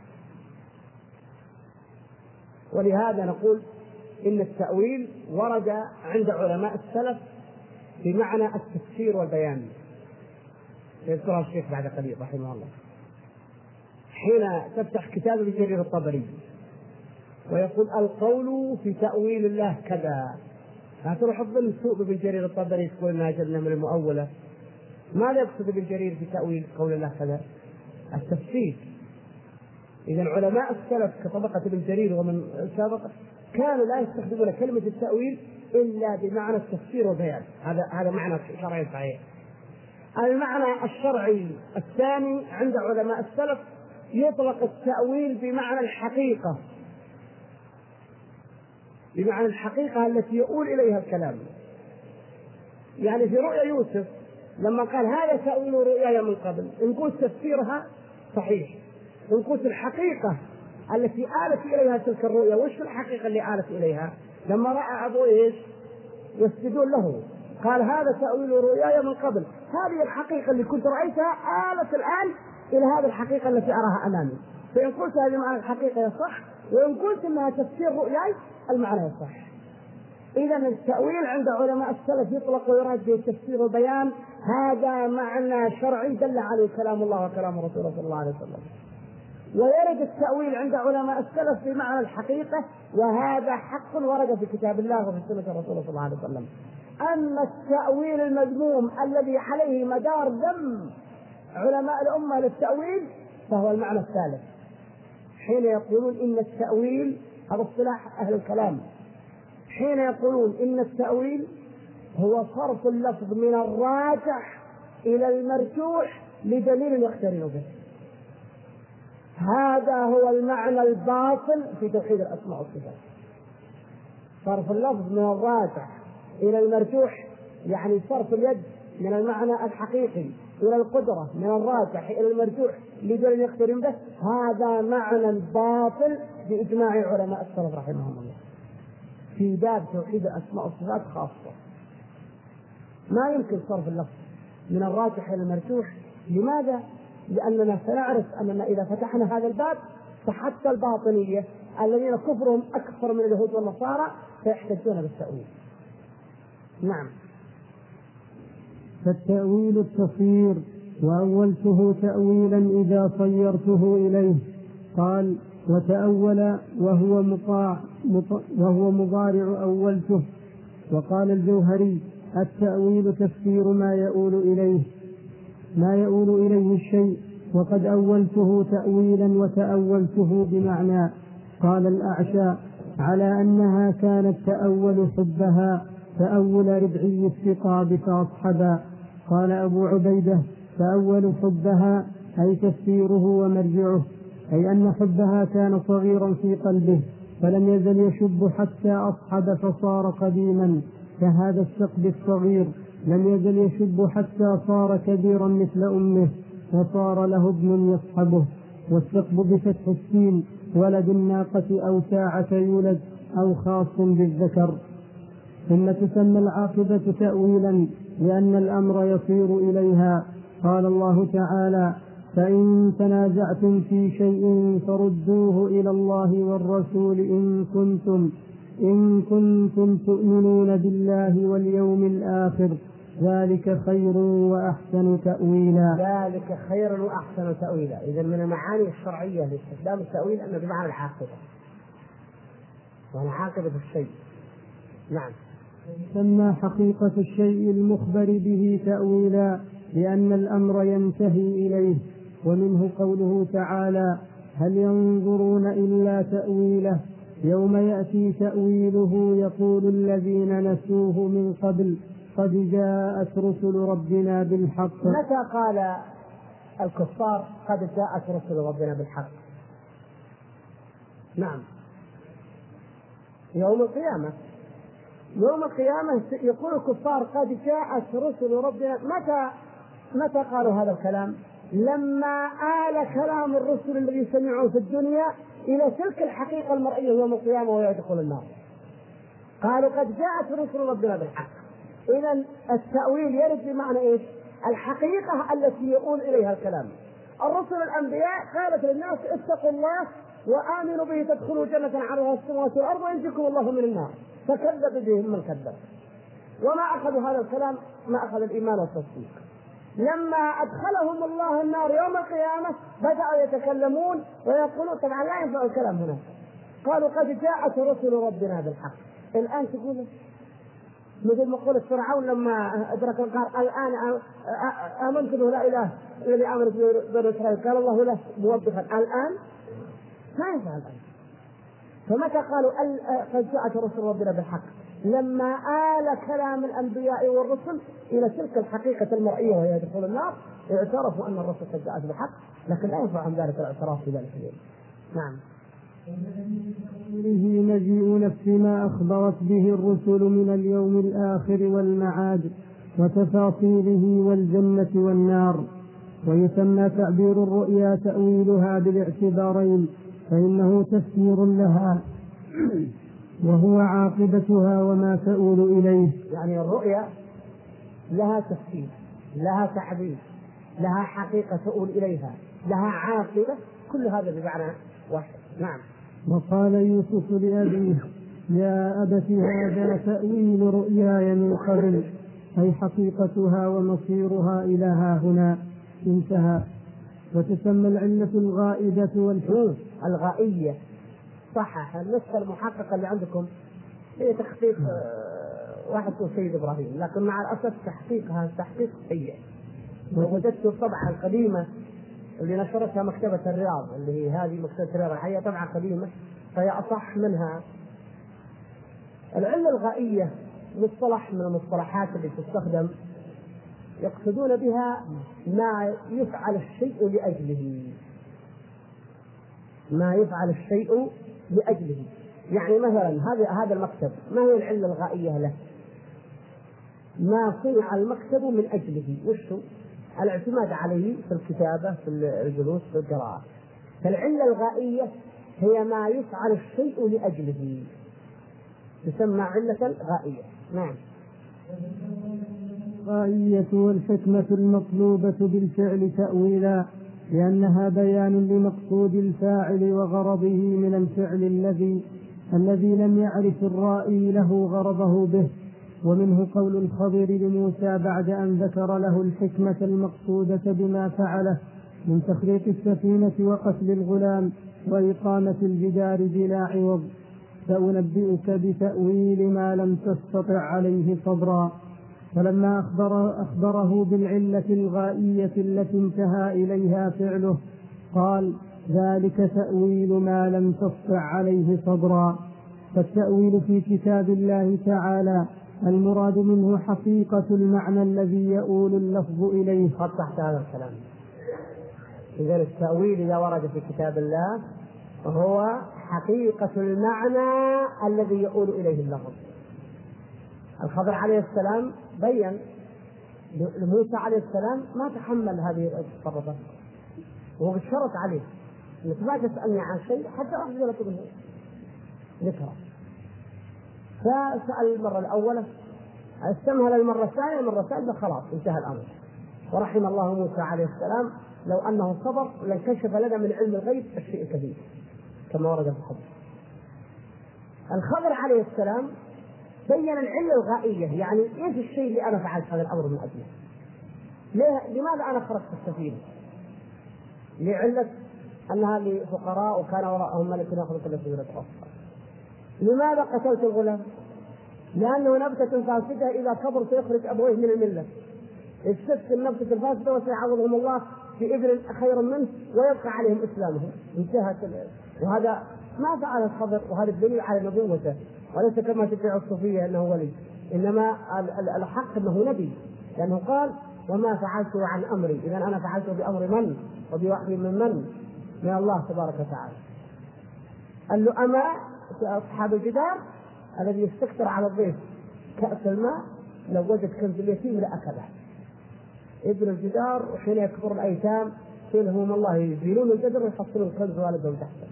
ولهذا نقول إن التأويل ورد عند علماء السلف بمعنى التفسير والبيان، يذكرها الشيخ بعد قليل رحمه الله حين تفتح كتاب ابن جرير الطبري ويقول: القول في تأويل الله كذا. لا تروح تظن السوء بابن جرير الطبري تقول انها جنة من المؤولة. ماذا يقصد ابن جرير في تأويل قول الله كذا؟ التفسير. إذا علماء السلف كطبقة ابن جرير ومن سابقه كانوا لا يستخدمون كلمة التأويل إلا بمعنى التفسير والبيان. هذا هذا معنى شرعي صحيح. المعنى الشرعي الثاني عند علماء السلف يطلق التأويل بمعنى الحقيقة، بمعنى الحقيقة التي يؤول إليها الكلام. يعني في رؤيا يوسف لما قال: هذا تأويل رؤياي من قبل، نقول تفسيرها صحيح، نقول الحقيقة التي آلت إليها تلك الرؤيا. وش الحقيقة اللي آلت إليها؟ لما رأى أبو إيش يسجدون له قال: هذا تأويل رؤياي من قبل. هذه الحقيقة اللي كنت رأيتها آلت الآن إلى هذه الحقيقة التي أراها أمامي. فإن قلت هذه معنى الحقيقة يصح، وإن قلت أنها تفسير رؤياي المعنى يصح. إذا التأويل عند علماء السلف يطلق ويراد به التفسير والبيان، هذا معنى شرعي دل عليه كلام الله وكلام رسوله صلى الله عليه وسلم. ويرد التأويل عند علماء السلف بمعنى الحقيقة، وهذا حق ورد في كتاب الله وفي سنة الرسول صلى الله عليه وسلم. أما التأويل المذموم الذي عليه مدار ذم علماء الأمة للتأويل فهو المعنى الثالث، حين يقولون إن التأويل، هذا اصطلاح أهل الكلام، حين يقولون إن التأويل هو صرف اللفظ من الراجح إلى المرجوح لدليل يقترن به. هذا هو المعنى الباطل في توحيد الأسماء والصفات، صرف اللفظ من الراجح إلى المرجوح، يعني صرف اليد من المعنى الحقيقي إلى القدرة، من الراجح إلى المرجوح لدليل يقترن به. هذا معنى باطل بإجماع علماء السلف رحمهم الله في باب توحيد الأسماء والصفات خاصة. ما يمكن صرف اللفظ من الراجح إلى المرجوح. لماذا؟ لأننا سنعرف أننا إذا فتحنا هذا الباب فحتى الباطنية الذين كفرهم أكثر من اليهود والنصارى سيحتجون بالتأويل. نعم. فالتأويل التصير، وأولته تأويلا إذا صيرته إليه. قال: وتأول وهو مطاع وهو مضارع أولته. وقال الجوهري: التأويل تفسير ما يؤول إليه ما يؤول إليه الشيء، وقد أولته تأويلا وتأولته بمعنى. قال الأعشى: على أنها كانت تأول حبها تأول ربعي الثقاب فأصحبا. قال أبو عبيدة: تأول حبها أي تفسيره ومرجعه، أي أن حبها كان صغيرا في قلبه فلم يزل يشب حتى أصحب فصار قديما، كهذا الثقب الصغير لم يزل يشب حتى صار كبيرا مثل أمه وصار له ابن يصحبه. والثقب بفتح السين ولد الناقة أو ساعة يولد أو خاص بالذكر. ثم تسمى العاقبة تأويلا لأن الأمر يصير إليها. قال الله تعالى: فإن تنازعتم في شيء فردوه إلى الله والرسول إن كنتم إن كنتم تؤمنون بالله واليوم الآخر، ذلك خير وأحسن تأويلا. ذلك خير وأحسن تأويلا. إذا من المعاني الشرعية لاستخدام التأويل أنه بمعنى العاقبة، يعني عاقبة الشيء. نعم. سمى حقيقة الشيء المخبر به تأويلا لأن الأمر ينتهي إليه. ومنه قوله تعالى: هل ينظرون إلا تأويله يوم يأتي تأويله يقول الذين نسوه من قبل قد جاءت رسل ربنا بالحق. متى قال الكفار قد جاءت رسل ربنا بالحق؟ نعم، يوم القيامة. يوم القيامة يقول الكفار قد جاءت رسل ربنا. متى متى قالوا هذا الكلام؟ لما آل كلام الرسل الذي سمعوا في الدنيا إلى تلك الحقيقة المرئية يوم القيامة ويدخل النار. قالوا قد جاءت رسل ربنا بالحق. إذن التأويل يرد بمعنى إيش؟ الحقيقة التي يقول إليها الكلام. الرسل الأنبياء قالت للناس اتقوا الله وآمنوا به تدخلوا جنة عرضها السماوات والأرض وينجيكم الله من النار، فكذب بهم من كذب. وما أخذوا هذا الكلام، ما أخذ الإيمان والتصديق. لما أدخلهم الله النار يوم القيامة بدأوا يتكلمون ويقولون طبعا لا ينفع الكلام هنا. قالوا قد جاءت رسل ربنا بالحق. الآن تقول مثل مقولة فرعون لما أدرك قال الآن آمنت به لا إله الذي آمنت به إسرائيل، قال الله له موبخا الآن ما ينفع الآن. فمتى قالوا قد جاءت رسل ربنا بالحق؟ لما آل كلام الأنبياء والرسل إلى تلك الحقيقة المرئية وهي يدخل النار اعترفوا أن الرسل قد جاءت بالحق، لكن لا ينفعهم ذلك الاعتراف في ذلك اليوم. نعم. به مجيء نفس ما أخبرت به الرسل من اليوم الآخر والمعاد وتفاصيله والجنة والنار. ويسمى تعبير الرؤيا تأويلها بالاعتبارين، فإنه تفسير لها وهو عاقبتها وما تؤول إليه. يعني الرؤيا لها تفسير، لها تعبير، لها حقيقة تؤول إليها، لها عاقبة، كل هذا بمعنى واحد. نعم. وقال يوسف لأبيه: يا أبت هذا تأويل رؤياي من قبل، أي حقيقتها ومصيرها إلى ها هنا. انتهى. وتسمى العلة الغائبة والحكم الغائية. صحح النسخة المحققة اللي عندكم هي تحقيق واحد اسمه سيد إبراهيم، لكن مع الأسف تحقيقها تحقيق سيء. وجدت الطبعة القديمة اللي نشرتها مكتبة الرياض، اللي هي هذه مكتبة الرياض الحقيقة طبعة قديمة فهي أصح منها. العلة الغائية مصطلح من المصطلحات اللي تستخدم يقصدون بها ما يفعل الشيء لأجله، ما يفعل الشيء لأجله. يعني مثلا هذا هذا المكتب، ما هي العلة الغائية له؟ ما صنع المكتب من أجله، وش هو؟ الاعتماد عليه في الكتابة، في الجلوس، في القراءة. فالعلة الغائية هي ما يفعل الشيء لأجله، تسمى علة غائية. نعم. الغائية والحكمة المطلوبة بالفعل تأويلا، لأنها بيان لمقصود الفاعل وغرضه من الفعل الذي الذي لم يعرف الرائي له غرضه به. ومنه قول الخضر لموسى بعد أن ذكر له الحكمة المقصودة بما فعله من تخريق السفينة وقتل الغلام وإقامة الجدار بلا عوض: سأنبئك بتأويل ما لم تستطع عليه صبرا. فلما أخبر أخبره بالعلة الغائية التي انتهى إليها فعله قال: ذلك تأويل ما لم تستطع عليه صبرا. فالتأويل في كتاب الله تعالى المراد منه حقيقة المعنى الذي يؤول اللفظ إليه. قد تحت هذا الكلام. إذا التأويل إذا ورد في كتاب الله هو حقيقة المعنى الذي يؤول إليه اللفظ. الخضر عليه السلام بين لموسى عليه السلام ما تحمل هذه التصرفات، وهو اشترط عليه انك ما تسألني عن شيء حتى أخبرك به ذكره. فسأل المرة الأولى، استمهل المرة الثانية، المرة الثالثة خلاص انتهى الأمر. ورحم الله موسى عليه السلام لو أنه صبر لانكشف لنا من علم الغيب الشيء الكبير كما ورد في الحديث. الخضر عليه السلام بين العلة الغائية، يعني ايش الشيء اللي انا فعلت هذا الامر من اجله؟ ليه؟ لماذا انا خرجت السفينه؟ لعلة انها لفقراء وكان وراءهم ملك ياخذ كل سفينة اخرى. لماذا قتلت الغلام؟ لانه نبتة فاسدة اذا كبر سيخرج ابويه من المله. الست النبتة الفاسدة وسيعوضهم الله بإبن خير منه ويبقى عليهم اسلامهم. انتهت. وهذا ما فعل الخضر، وهذا الدليل على نبوته، وليس كما تدعي الصوفية أنه ولي، إنما الحق أنه نبي، لأنه قال: وما فعلته عن أمري. إذن أنا فعلته بأمر من وبوحي من من؟ من الله تبارك وتعالى. اللؤماء أصحاب الجدار الذي يستكثر على الضيف كأس الماء لو وجد كنز اليتيم لأكله. ابن الجدار حين يكبر الأيتام حينهم الله يزيلون الجدر ويحصلون الكنز والدهم تحته.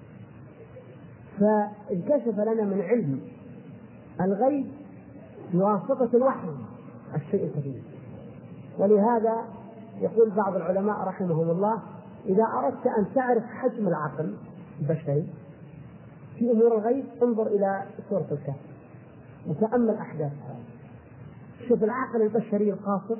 فانكشف لنا من علم الغيب بواسطة الوحي الشيء الكبير. ولهذا يقول بعض العلماء رحمهم الله: إذا أردت أن تعرف حجم العقل البشري في أمور الغيب انظر إلى سورة الكهف وتأمل أحداثها. شوف العقل البشري القاصر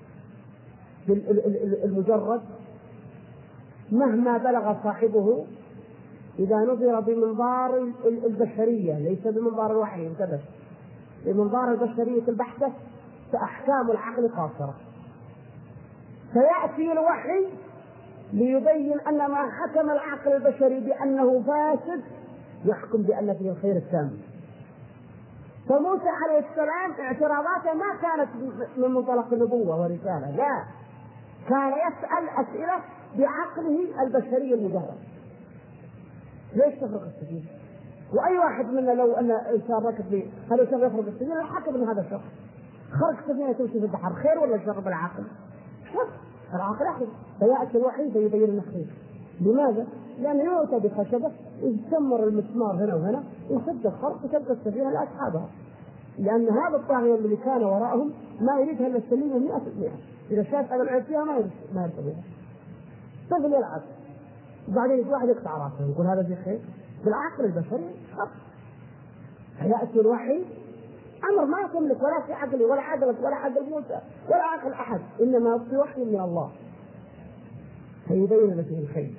المجرد مهما بلغ صاحبه إذا نظر بمنظار البشرية ليس بمنظار الوحي، انتبه، بمنظار البشرية البحتة فأحكام العقل قاصرة. فيأتي الوحي ليبين أن ما حكم العقل البشري بأنه فاسد يحكم بأن فيه الخير التام. فموسى عليه السلام اعتراضاته ما كانت من منطلق النبوة ورسالة، لا، كان يسأل أسئلة بعقله البشري المجرد. ليش تفرق السفينة؟ وأي واحد منا لو أن إنسان ركب لي هل يسوي يفرق السفينة؟ الحكم من هذا الشخص خرج السفينة تمشي في البحر خير ولا شر بالعقل؟ شر، العقل أخذ. فيأتي الوحي فيبين لنا خير. لماذا؟ لأنه يؤتى بخشبة يسمر المسمار هنا وهنا ويسد الخرق وتبقى السفينة لأصحابها، لأن هذا الطاغية اللي كان وراءهم ما يريدها إلا السليمة مئة في المئة. إذا شاف أنا العب فيها ما يريد ما يرتبها طفل يلعب، وبعدين واحد يقطع راسه يقول هذا في خير. بالعقل البشري خط. فيأتي الوحي أمر ما تملك ولا في عقلي ولا عقلك ولا عقل موسى ولا عقل أحد، إنما في وحي من الله فيبين لك الخير.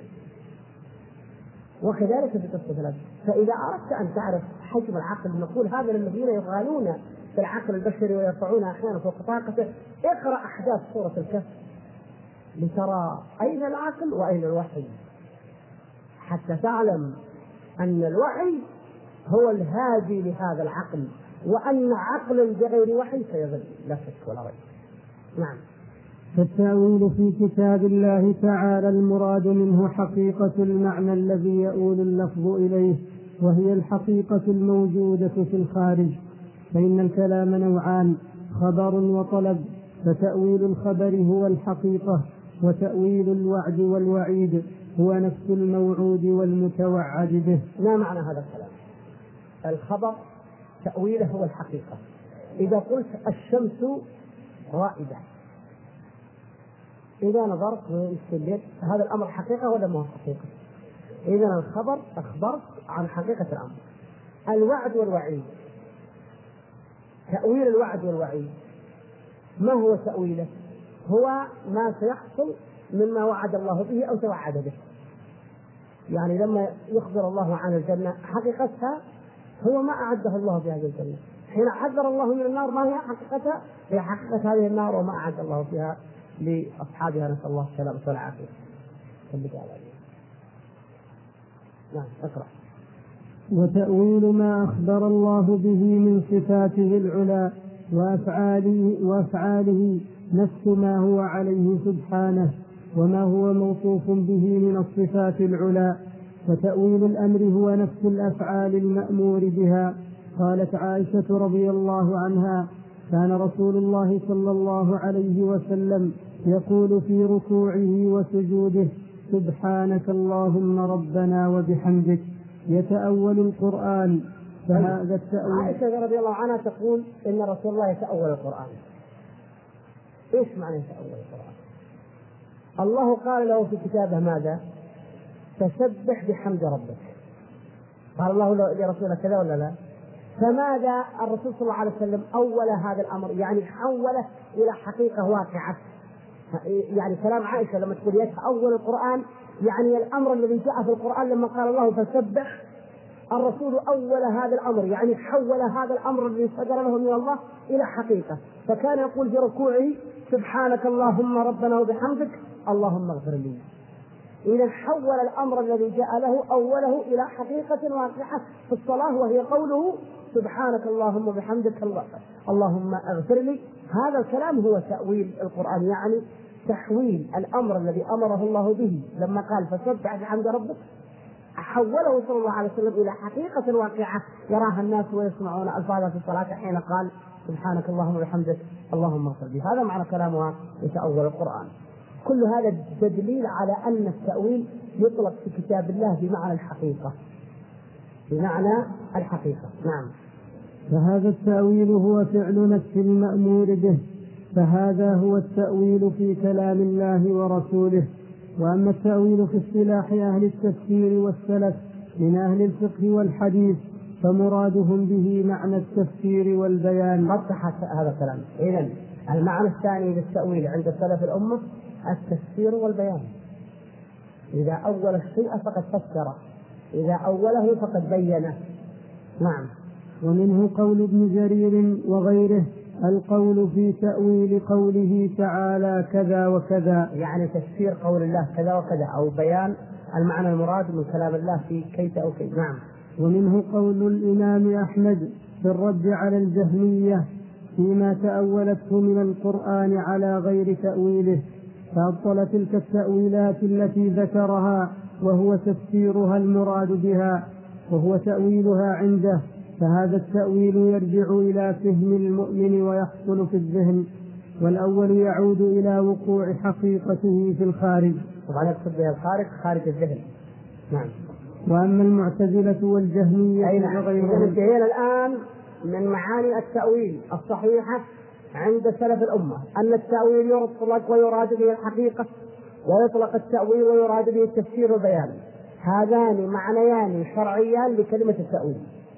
وكذلك في قصة الأب. فإذا أردت أن تعرف حجم العقل نقول هذا الذين يغالون في العقل البشري ويرفعون أحيانا فوق طاقته، اقرأ أحداث سورة الكهف لترى أين العقل وأين الوحي، حتى تعلم أن الوحي هو الهادي لهذا العقل، وأن عقل بغير وحي سيضل لا شك ولا ريب. نعم. فالتأويل في كتاب الله تعالى المراد منه حقيقة المعنى الذي يؤول اللفظ إليه، وهي الحقيقة الموجودة في الخارج. فإن الكلام نوعان، خبر وطلب، فتأويل الخبر هو الحقيقة، وتأويل الوعد والوعيد هو نفس الموعود والمتوعد به. ما معنى هذا الكلام؟ الخبر تأويله هو الحقيقة. إذا قلت الشمس رائدة، إذا نظرت واستدلت هذا الأمر حقيقة ولا ما هو حقيقة؟ إذا الخبر أخبرت عن حقيقة الأمر. الوعد والوعيد، تأويل الوعد والوعيد ما هو تأويله؟ هو ما سيحصل مما وعد الله به أو توعد به. يعني لما يخبر الله عن الجنة حقيقتها هو ما أعده الله في هذه الجنة. حين حذر الله من النار ما هي حقيقتها؟ هي حقيقة هذه النار وما أعد الله فيها لأصحابها، نسأل الله السلامة والعافية. نعم اقرأ. وتأويل ما أخبر الله به من صفاته العلى وأفعاله, وأفعاله نفس ما هو عليه سبحانه وما هو موصوف به من الصفات العلى. وتأويل الأمر هو نفس الأفعال المأمور بها. قالت عائشة رضي الله عنها: كان رسول الله صلى الله عليه وسلم يقول في ركوعه وسجوده: سبحانك اللهم ربنا وبحمدك، يتأول القرآن. فهذا التأويل. عائشة رضي الله عنها تقول إن رسول الله يتأول القرآن. إيش معنى يتأول القرآن؟ الله قال له في كتابه ماذا؟ فسبح بحمد ربك. قال الله لرسوله كذا ولا لا؟ فماذا الرسول صلى الله عليه وسلم أول هذا الأمر؟ يعني حوله إلى حقيقة واقعة. يعني كلام عائشة لما تقول يتأول القرآن يعني الأمر الذي جاء في القرآن لما قال الله فسبح، الرسول أول هذا الأمر، يعني حول هذا الأمر الذي صدر له من الله إلى حقيقة. فكان يقول في ركوعه: سبحانك اللهم ربنا وبحمدك اللهم اغفر لي. إذا حول الأمر الذي جاء له أوله إلى حقيقة واقعة في الصلاة، وهي قوله: سبحانك اللهم وبحمدك اللهم اغفر لي. هذا الكلام هو تأويل القرآن، يعني تحويل الأمر الذي أمره الله به لما قال فسبح بحمد ربك، حوله صلى الله عليه وسلم إلى حقيقة واقعة يراها الناس ويسمعون ألفاظها في الصلاة حين قال: سبحانك اللهم وبحمدك اللهم اغفر لي. هذا معنى كلامها يتأول القرآن. كل هذا تدليل على أن التأويل يطلق في كتاب الله بمعنى الحقيقة، بمعنى الحقيقة. نعم. فهذا التأويل هو فعل نفس المأمور به، فهذا هو التأويل في كلام الله ورسوله. وأما التأويل في اصطلاح أهل التفسير والسلف من أهل الفقه والحديث فمرادهم به معنى التفسير والبيان. وضحت هذا الكلام. إذن المعنى الثاني للتأويل عند سلف الأمة التفسير والبيان. إذا أول الشيء فقد فسره، إذا أوله فقد بينه. نعم. ومنه قول ابن جرير وغيره: القول في تأويل قوله تعالى كذا وكذا، يعني تفسير قول الله كذا وكذا، أو بيان المعنى المراد من كلام الله في كيف أو كيف. نعم. ومنه قول الإمام أحمد في الرد على الجهمية فيما تأولته من القرآن على غير تأويله، فأبطل تلك التأويلات التي ذكرها وهو تفسيرها المراد بها وهو تأويلها عنده. فهذا التأويل يرجع إلى فهم المؤمن ويحصل في الذهن، والأول يعود إلى وقوع حقيقته في الخارج. طبعا يقصد بها الخارج خارج الذهن. نعم. وأما المعتزلة والجهمية وغيرهم. انتهينا الآن من معاني التأويل الصحيحة عند سلف الأمة، أن التأويل يطلق ويراد به الحقيقة، ويطلق التأويل ويراد به التفسير والبيان. هذان معنيان شرعيان لكلمة التأويل.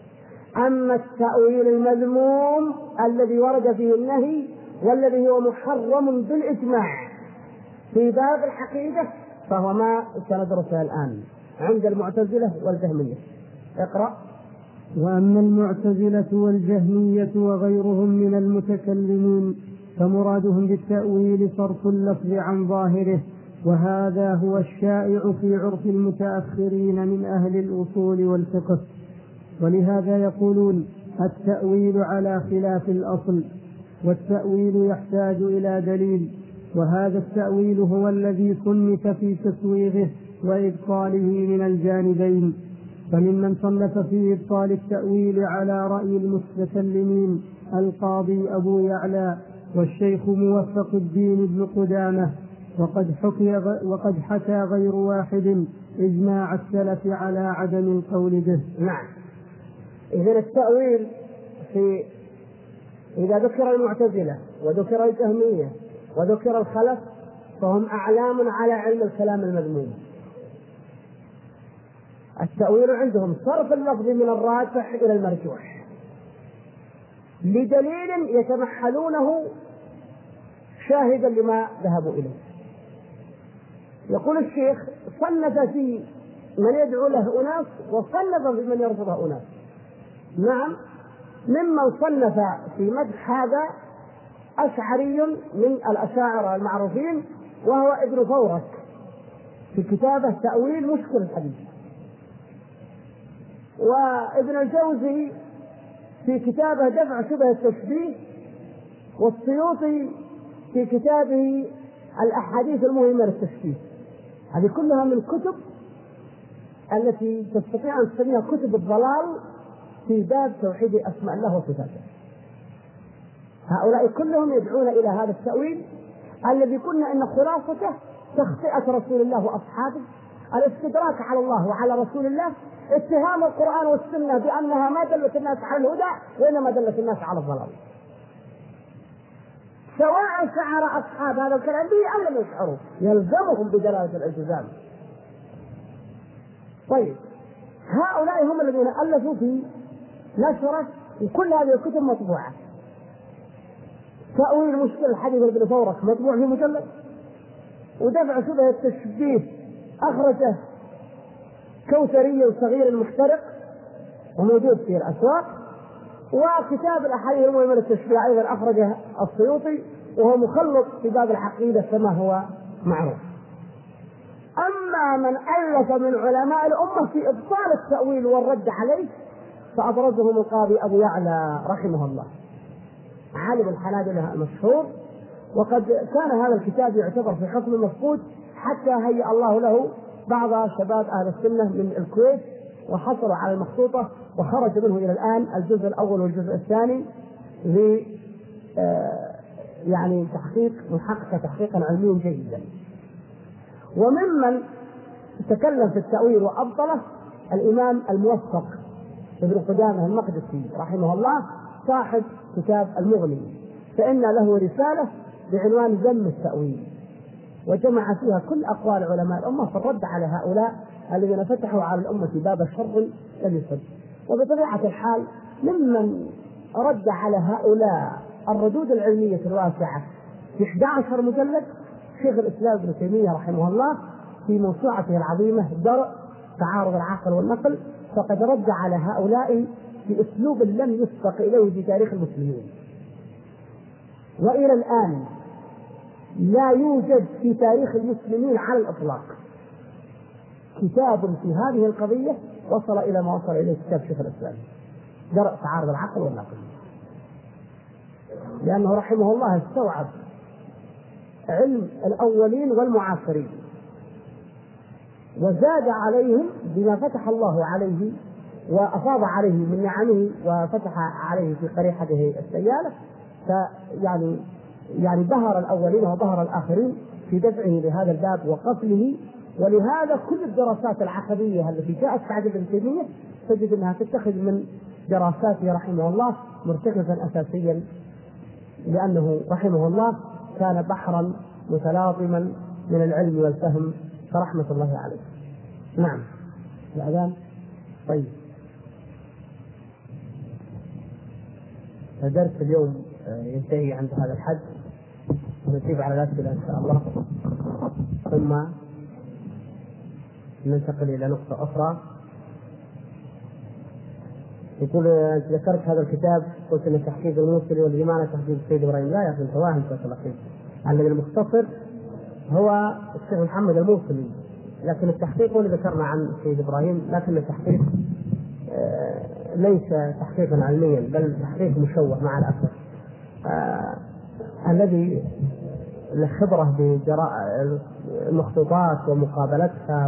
أما التأويل المذموم الذي ورد فيه النهي والذي هو محرم بالإجماع في باب الحقيقة فهو ما سندرسه الآن عند المعتزلة والجهمية. اقرأ. وأما المعتزلة والجهمية وغيرهم من المتكلمين فمرادهم بالتأويل صرف اللفظ عن ظاهره، وهذا هو الشائع في عرف المتأخرين من أهل الأصول والفقه، ولهذا يقولون التأويل على خلاف الأصل، والتأويل يحتاج إلى دليل، وهذا التأويل هو الذي صنف في تسويغه وإبطاله من الجانبين. فممن صنف في إبطال التأويل على رأي المتكلمين القاضي أبو يعلى والشيخ موفق الدين بن قدامة، وقد حكي وقد حكى غير واحد إجماع السلف على عدم القول به. نعم. إذن التأويل في إذا ذكر المعتزلة وذكر الجهمية وذكر الخلف فهم أعلام على علم الكلام المذموم. التأويل عندهم صرف اللفظ من الراجح إلى المرجوح لدليل يتمحلونه شاهدا لما ذهبوا إليه. يقول الشيخ صنف في من يدعو له أناس وصنف في من يرفضه أناس. نعم، ممن صنف في مدح هذا أشعري من الأشاعرة المعروفين وهو ابن فورك في كتابه تأويل مشكل الحديث، وابن الجوزي في كتابه دفع شبه التشبيه، والسيوطي في كتابه الأحاديث المهمة للتشبيه. هذه كلها من كتب التي تستطيع أن تسميها كتب الضلال في باب توحيد أسماء الله وصفاته. هؤلاء كلهم يدعون إلى هذا التأويل الذي قلنا إن خلاصته تخطئة رسول الله وأصحابه، الاستدراك على الله وعلى رسول الله، اتهام القرآن والسنة بأنها ما دلت الناس على الهدى وإنما دلت الناس على الضلال، سواء شعر أصحاب هذا الكلام به أو لم يشعروا، يلزمهم بدلالة الالتزام. طيب، هؤلاء هم الذين ألفوا في نشرة وكل هذه الكتب مطبوعة. تأويل مشكل الحديث ابن فورك مطبوع في مجلد، ودفع شبه التشبيه أخرجه كوثري صغير محترق وموجود في الأسواق، وكتاب الأحاديث المهمة للتشبيه أيضا أخرجه السيوطي وهو مخلط في باب العقيدة كما هو معروف. أما من ألف من علماء الأمة في إبطال التأويل والرد عليه فأبرزهم القاضي أبو يعلى رحمه الله، عالم الحنابلة المشهور، وقد كان هذا الكتاب يعتبر في حكم المفقود حتى هيأ الله له بعض شباب أهل السنة من الكويت وحصلوا على المخطوطة وخرج منه إلى الآن الجزء الأول والجزء الثاني ل يعني تحقيق محقق تحقيقا علميا جيدا. وممن تكلم في التأويل وأبطله الإمام الموفق ابن قدامة المقدسي رحمه الله صاحب كتاب المغني، فإن له رسالة بعنوان ذم التأويل، وجمع فيها كل أقوال علماء الأمة في الرد على هؤلاء الذين فتحوا على الأمة باب الشر لم يصد. وبطبيعة الحال ممن رد على هؤلاء الردود العلمية الواسعة في أحد عشر مجلد شيخ الإسلام ابن تيمية رحمه الله في موسوعته العظيمة درء تعارض العقل والنقل، فقد رد على هؤلاء في أسلوب لم يسبق إليه في تاريخ المسلمين، وإلى الآن لا يوجد في تاريخ المسلمين على الإطلاق كتاب في هذه القضية وصل إلى ما وصل إليه كتاب شيخ الإسلام درء تعارض العقل والنقل، لأنه رحمه الله استوعب علم الأولين والمعاصرين وزاد عليهم بما فتح الله عليه وأفاض عليه من نعمه وفتح عليه في قريحته السيالة، فيعني يعني ظهر الأولين وظهر الآخرين في دفعه لهذا الباب وقفله. ولهذا كل الدراسات العقدية التي جاءت بعد ابن تيمية تجد أنها تتخذ من دراساته رحمه الله مرتكزا أساسيا، لأنه رحمه الله كان بحرا متلاطما من العلم والفهم فرحمة الله عليه. نعم الأذان. طيب فدرس اليوم ينتهي عند هذا الحد، ونجيب على الأسئلة إن شاء الله، ثم ننتقل إلى نقطة أخرى. يقول ذكرت هذا الكتاب، قلت أن تحقيق الموصلي والإيمان تحقيق السيد إبراهيم. لا يا أخي أنت واهم شيخ الأخير، الذي المختصر هو الشيخ محمد الموصلي، لكن التحقيق هو اللي ذكرنا عن السيد إبراهيم، لكن التحقيق آه ليس تحقيقا علميا بل تحقيق مشوه مع الأسف. آه الذي له خبرة بجراء المخطوطات ومقابلتها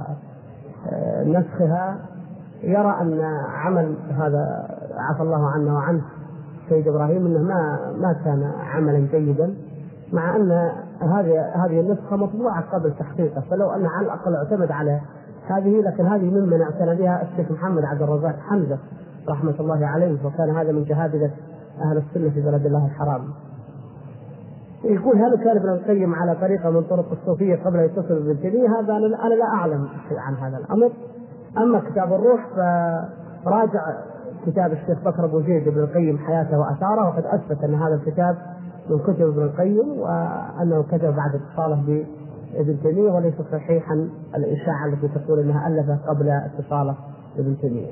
ونسخها يرى أن عمل هذا عفى الله عنه وعنه سيد إبراهيم أنه ما ما كان عملا جيدا، مع أن هذه هذه النسخة مطبوعة قبل تحقيقه، فلو أن على الأقل اعتمد على هذه. لكن هذه ممن اعتنى بها الشيخ محمد عبد الرزاق حمزة رحمة الله عليه، وكان هذا من جهابذة أهل السنة في بلد الله الحرام. يقول هل كان ابن القيم على طريقة من طرق الصوفية قبل أن يتصل بابن تيمية؟ هذا أنا لا أعلم شيء عن هذا الأمر. أما كتاب الروح فراجع كتاب الشيخ بكر أبو زيد ابن القيم حياته وأثاره، وقد أثبت أن هذا الكتاب من كتب ابن القيم، وأنه كتب بعد اتصاله بابن تيمية، وليس صحيحا الإشاعة التي تقول أنها ألف قبل اتصاله بابن تيمية.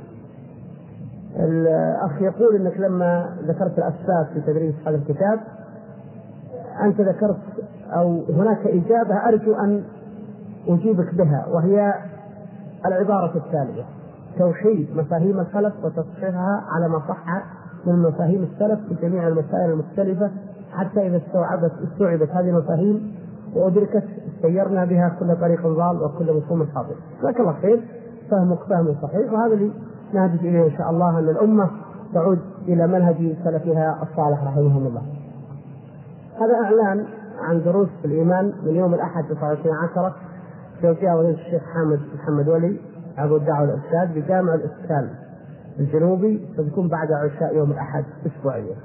الأخ يقول أنك لما ذكرت الأساس في تدريس هذا الكتاب أنت ذكرت أو هناك إجابة أرجو أن أجيبك بها، وهي العبارة التالية: توحيد مفاهيم الخلف وتصحيحها على ما صح من مفاهيم السلف في جميع المسائل المختلفة، حتى إذا استوعبت استوعبت هذه المفاهيم وأدركت سيرنا بها كل طريق ضال وكل مفهوم خاطئ. جزاك الله خير، فهمك فهم صحيح، وهذا اللي نهدف إليه إن شاء الله، أن الأمة تعود إلى منهج سلفها الصالح رحمهم الله. هذا إعلان عن دروس في الإيمان من يوم الأحد تسعة وعشرين عشرة في توجيه ولي الشيخ حامد محمد ولي عضو الدعوة والإرشاد بجامع الإسكان الجنوبي، ستكون بعد عشاء يوم الأحد أسبوعيا.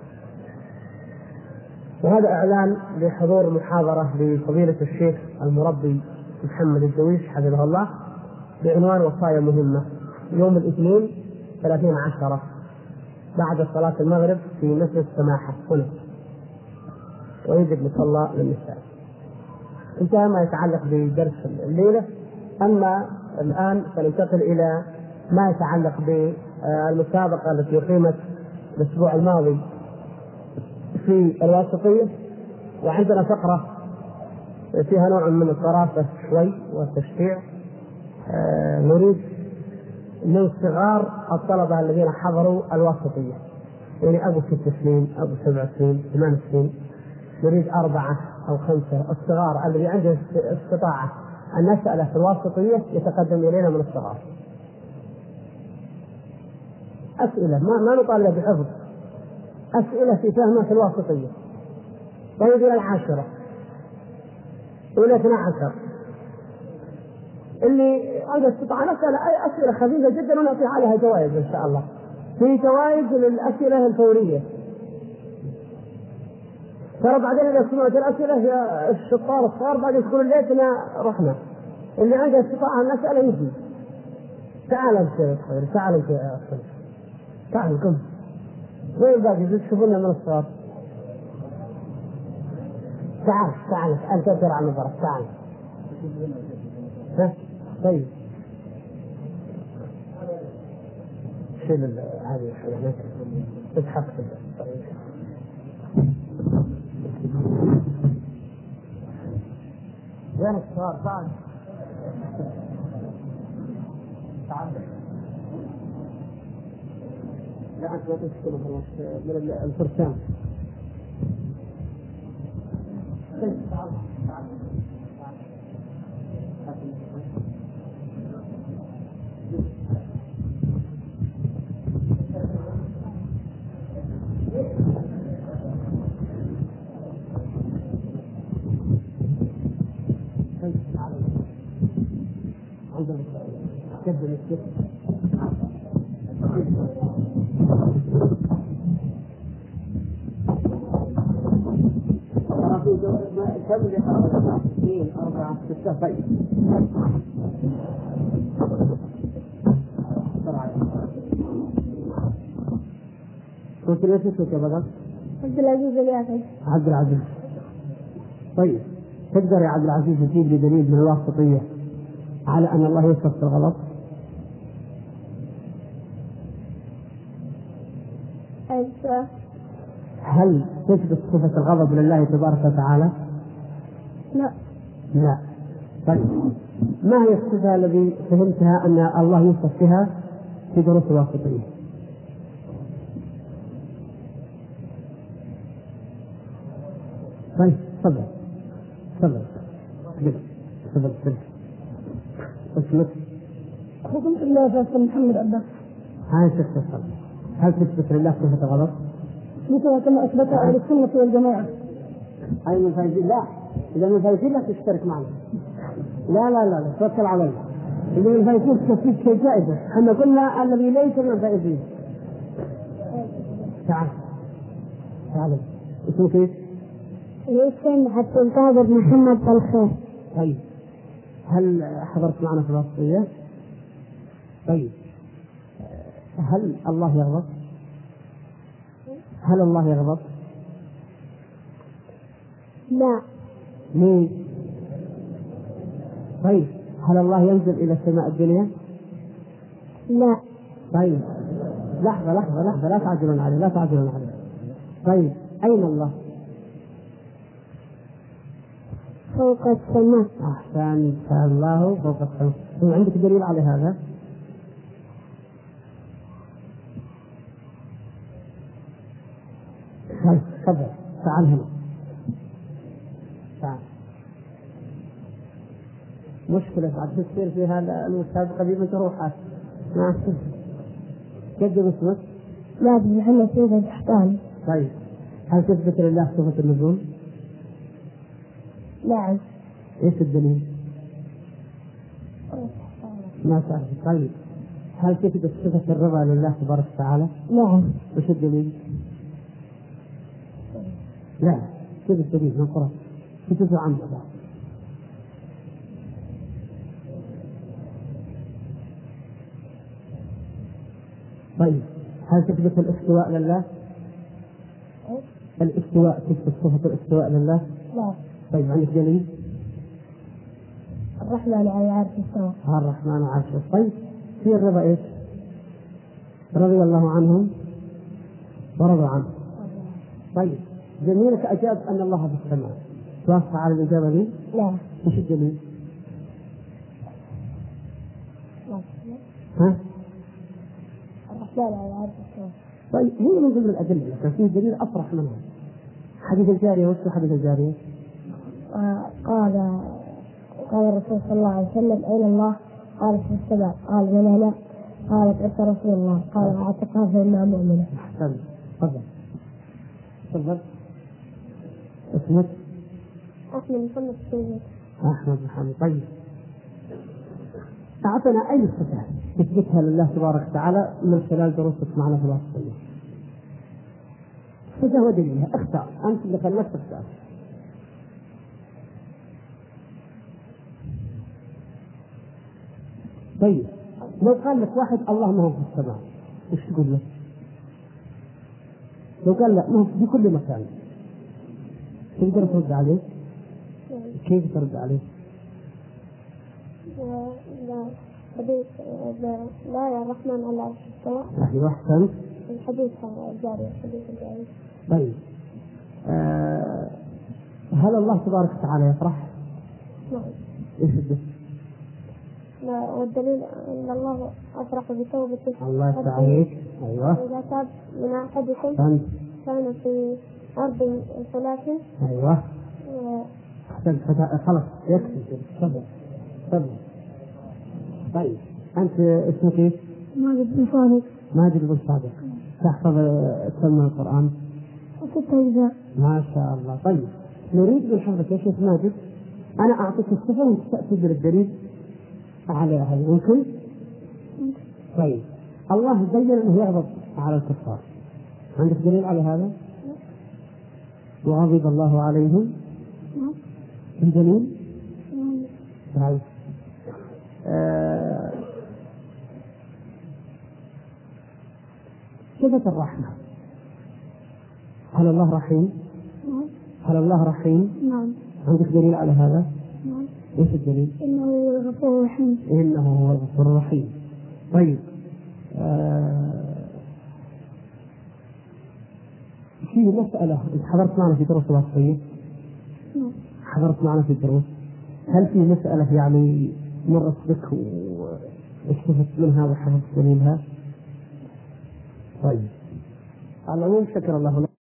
وهذا إعلان لحضور محاضرة لفضيلة الشيخ المربي محمد الدويش حفظه الله بعنوان وصايا مهمة، يوم الاثنين ثلاثين عشرة بعد صلاة المغرب في مسجد السماحة هنا، ويجب مصلى للنساء. انتهى ما يتعلق بدرس الليلة. أما الآن سننتقل إلى ما يتعلق بالمسابقة التي أقيمت الأسبوع الماضي في الواسطية، وعندنا فقرة فيها نوع من الطرافة شوي والتشجيع. آه نريد من صغار الطلبة الذين حضروا الواسطية، يعني أبو ست سنين أبو سبع سنين ثمان سنين، نريد أربعة أو خمسة الصغار الذي عنده استطاعة أن نسأله في الواسطية يتقدم إلينا من الصغار. أسئلة ما ما نطالب بحفظ، أسئلة في فهمها في الواسطية. طيب إلى العاشرة إلى اثنى عشر اللي عنده استطاعة نسأل أي أسئلة خفيفة جدا ونعطي عليها جوائز إن شاء الله. في جوائز للأسئلة الفورية، ترى بعدين إذا سمعت الأسئلة يا الشطار الصغار بعد يدخلوا ليتنا رحنا، اللي عنده استطاعة نسأله يجي. تعال أنت تعال أنت يا أخي تعال كم وين باقي تشوفونا من الصغار؟ تعال تعال أنت ترى عن نظرك تعال. ها طيب شيل هذه الحاجة تضحك وين الصغار؟ تعال تعال لا أنت لا تشكله من الفرسان. تعال تعال قدم الشيخ ترى في كم لقاء اثنين أربعة ستة طيب قلت ليش اسمك يا بدر؟ عبد العزيز اليافعي. عبد العزيز. طيب تقدر يا عبد العزيز تجيب لي دليل من الواسطية على أن الله يوصف بالغضب؟ أيوة. هل تثبت صفة الغضب لله تبارك وتعالى؟ لا. لا. طيب ما هي الصفة التي فهمتها أن الله يوصف بها في دروس الواسطية؟ طيب تفضل تفضل تفضل تفضل اسمك؟ حكم الله فاسم محمد عباس. هاي تثبت. هل تثبت لله صفة الغضب؟ مثل كما أثبتها أهل السنة والجماعة. أي من فايزين؟ لا، إذا من فايزين لا تشترك معنا. لا لا لا لا توكل على الله. إذا من فايزين تكفيك شيء جائزة. احنا قلنا الذي ليس من فايزين. تعال تعال. اسمك ايش؟ يسمى حتى القادر محمد الخير. طيب هل حضرت معنا في الوصية؟ طيب هل الله يغضب؟ هل الله يغضب؟ لا. ليه؟ طيب هل الله ينزل إلى السماء الدنيا؟ لا. طيب لحظة لحظة لحظة لا تعجلون عليه لا تعجلون عليه. طيب أين الله؟ فوق السماء. أحسن. الله فوق السماء. هو عندك دليل على هذا؟ طيب تفضل تعال هنا تعال. مشكلة بعد تصير في هذا المسابقة دي من تروحات. نعم. قدم اسمك؟ لا محمد سيد الحسان. طيب هل تثبت لله صفة النزول؟ نعم. ايش الدليل؟ ما تعرف. طيب هل تثبت صفة الرضا لله تبارك وتعالى؟ نعم. ايش الدليل؟ لا كيف الدليل من القرآن؟ كتب عنه بعض. طيب هل تثبت الاستواء لله؟ الاستواء تثبت صفة الاستواء لله؟ لا. طيب عندك دليل؟ الرحمن على العرش استوى. الرحمن على العرش. طيب في الرضا ايش؟ رضي الله عنهم ورضوا عنه. طيب زميلك أجاب أن الله في السماء، توافق على الإجابة دي؟ لا. ايش الدليل؟ لا. ها؟ الرحمن على العرش استوى. طيب هي من ضمن الأدلة لكن فيه دليل أصرح منها. حديث الجارية. وش حديث الجارية؟ قال قال الرسول صلى الله عليه وسلم أين الله؟ قالت في السماء. قال من أنا؟ قالت أنت رسول الله. قال أعتقها فإنها مؤمنة. أحسن. تفضل تفضل. اسمك؟ أحمد محمد السيد. أحمد محمد. طيب أعطنا أي صفة تثبتها لله تبارك وتعالى من خلال دروسك معنا في الوصية. صفة ودليلها. اختار أنت اللي خليك تختار. طيب لو قال لك واحد الله ما هو في السماء وش تقول له؟ لو قال لا ما هو في كل مكان تقدر ترد عليه؟ كيف ترد عليه؟ لا حديث لا يا الرحمن على العرش استوى. أيوة أحسنت. الحديث الجاري الحديث الجاري. طيب آه هل الله تبارك وتعالى يفرح؟ نعم. ايش الدليل؟ لا والدليل ان الله افرح بتوبته. الله يفتح عليك. ايوه. اذا تاب من احدكم أحسنت. كان في ارض ثلاث. ايوه احسنت. خلاص يكفي. تفضل تفضل. طيب انت اسمك ايش؟ ماجد بن صادق. ماجد بن صادق. تحفظ تسمى القرآن؟ ست أجزاء. ما شاء الله. طيب نريد من حفظك يا شيخ ماجد أنا أعطيك الصفة وأنت تأتي بالدليل عليها. ممكن؟ طيب الله بين أنه يغضب على الكفار. عندك دليل على هذا؟ وغضب الله عليهم. الدليل؟ طيب آه صفة الرحمة هل الله رحيم؟ نعم. هل الله رحيم؟ نعم. عندك دليل على هذا؟ نعم. ايش الدليل؟ إنه هو الغفور الرحيم. إنه هو الغفور الرحيم. طيب آه في مسألة أنت حضرت معنا في دروس الوصية؟ نعم. حضرت معنا في الدروس. هل في مسألة يعني مرت بك واستفدت منها وحفظت دليلها؟ طيب على العموم شكر الله لك.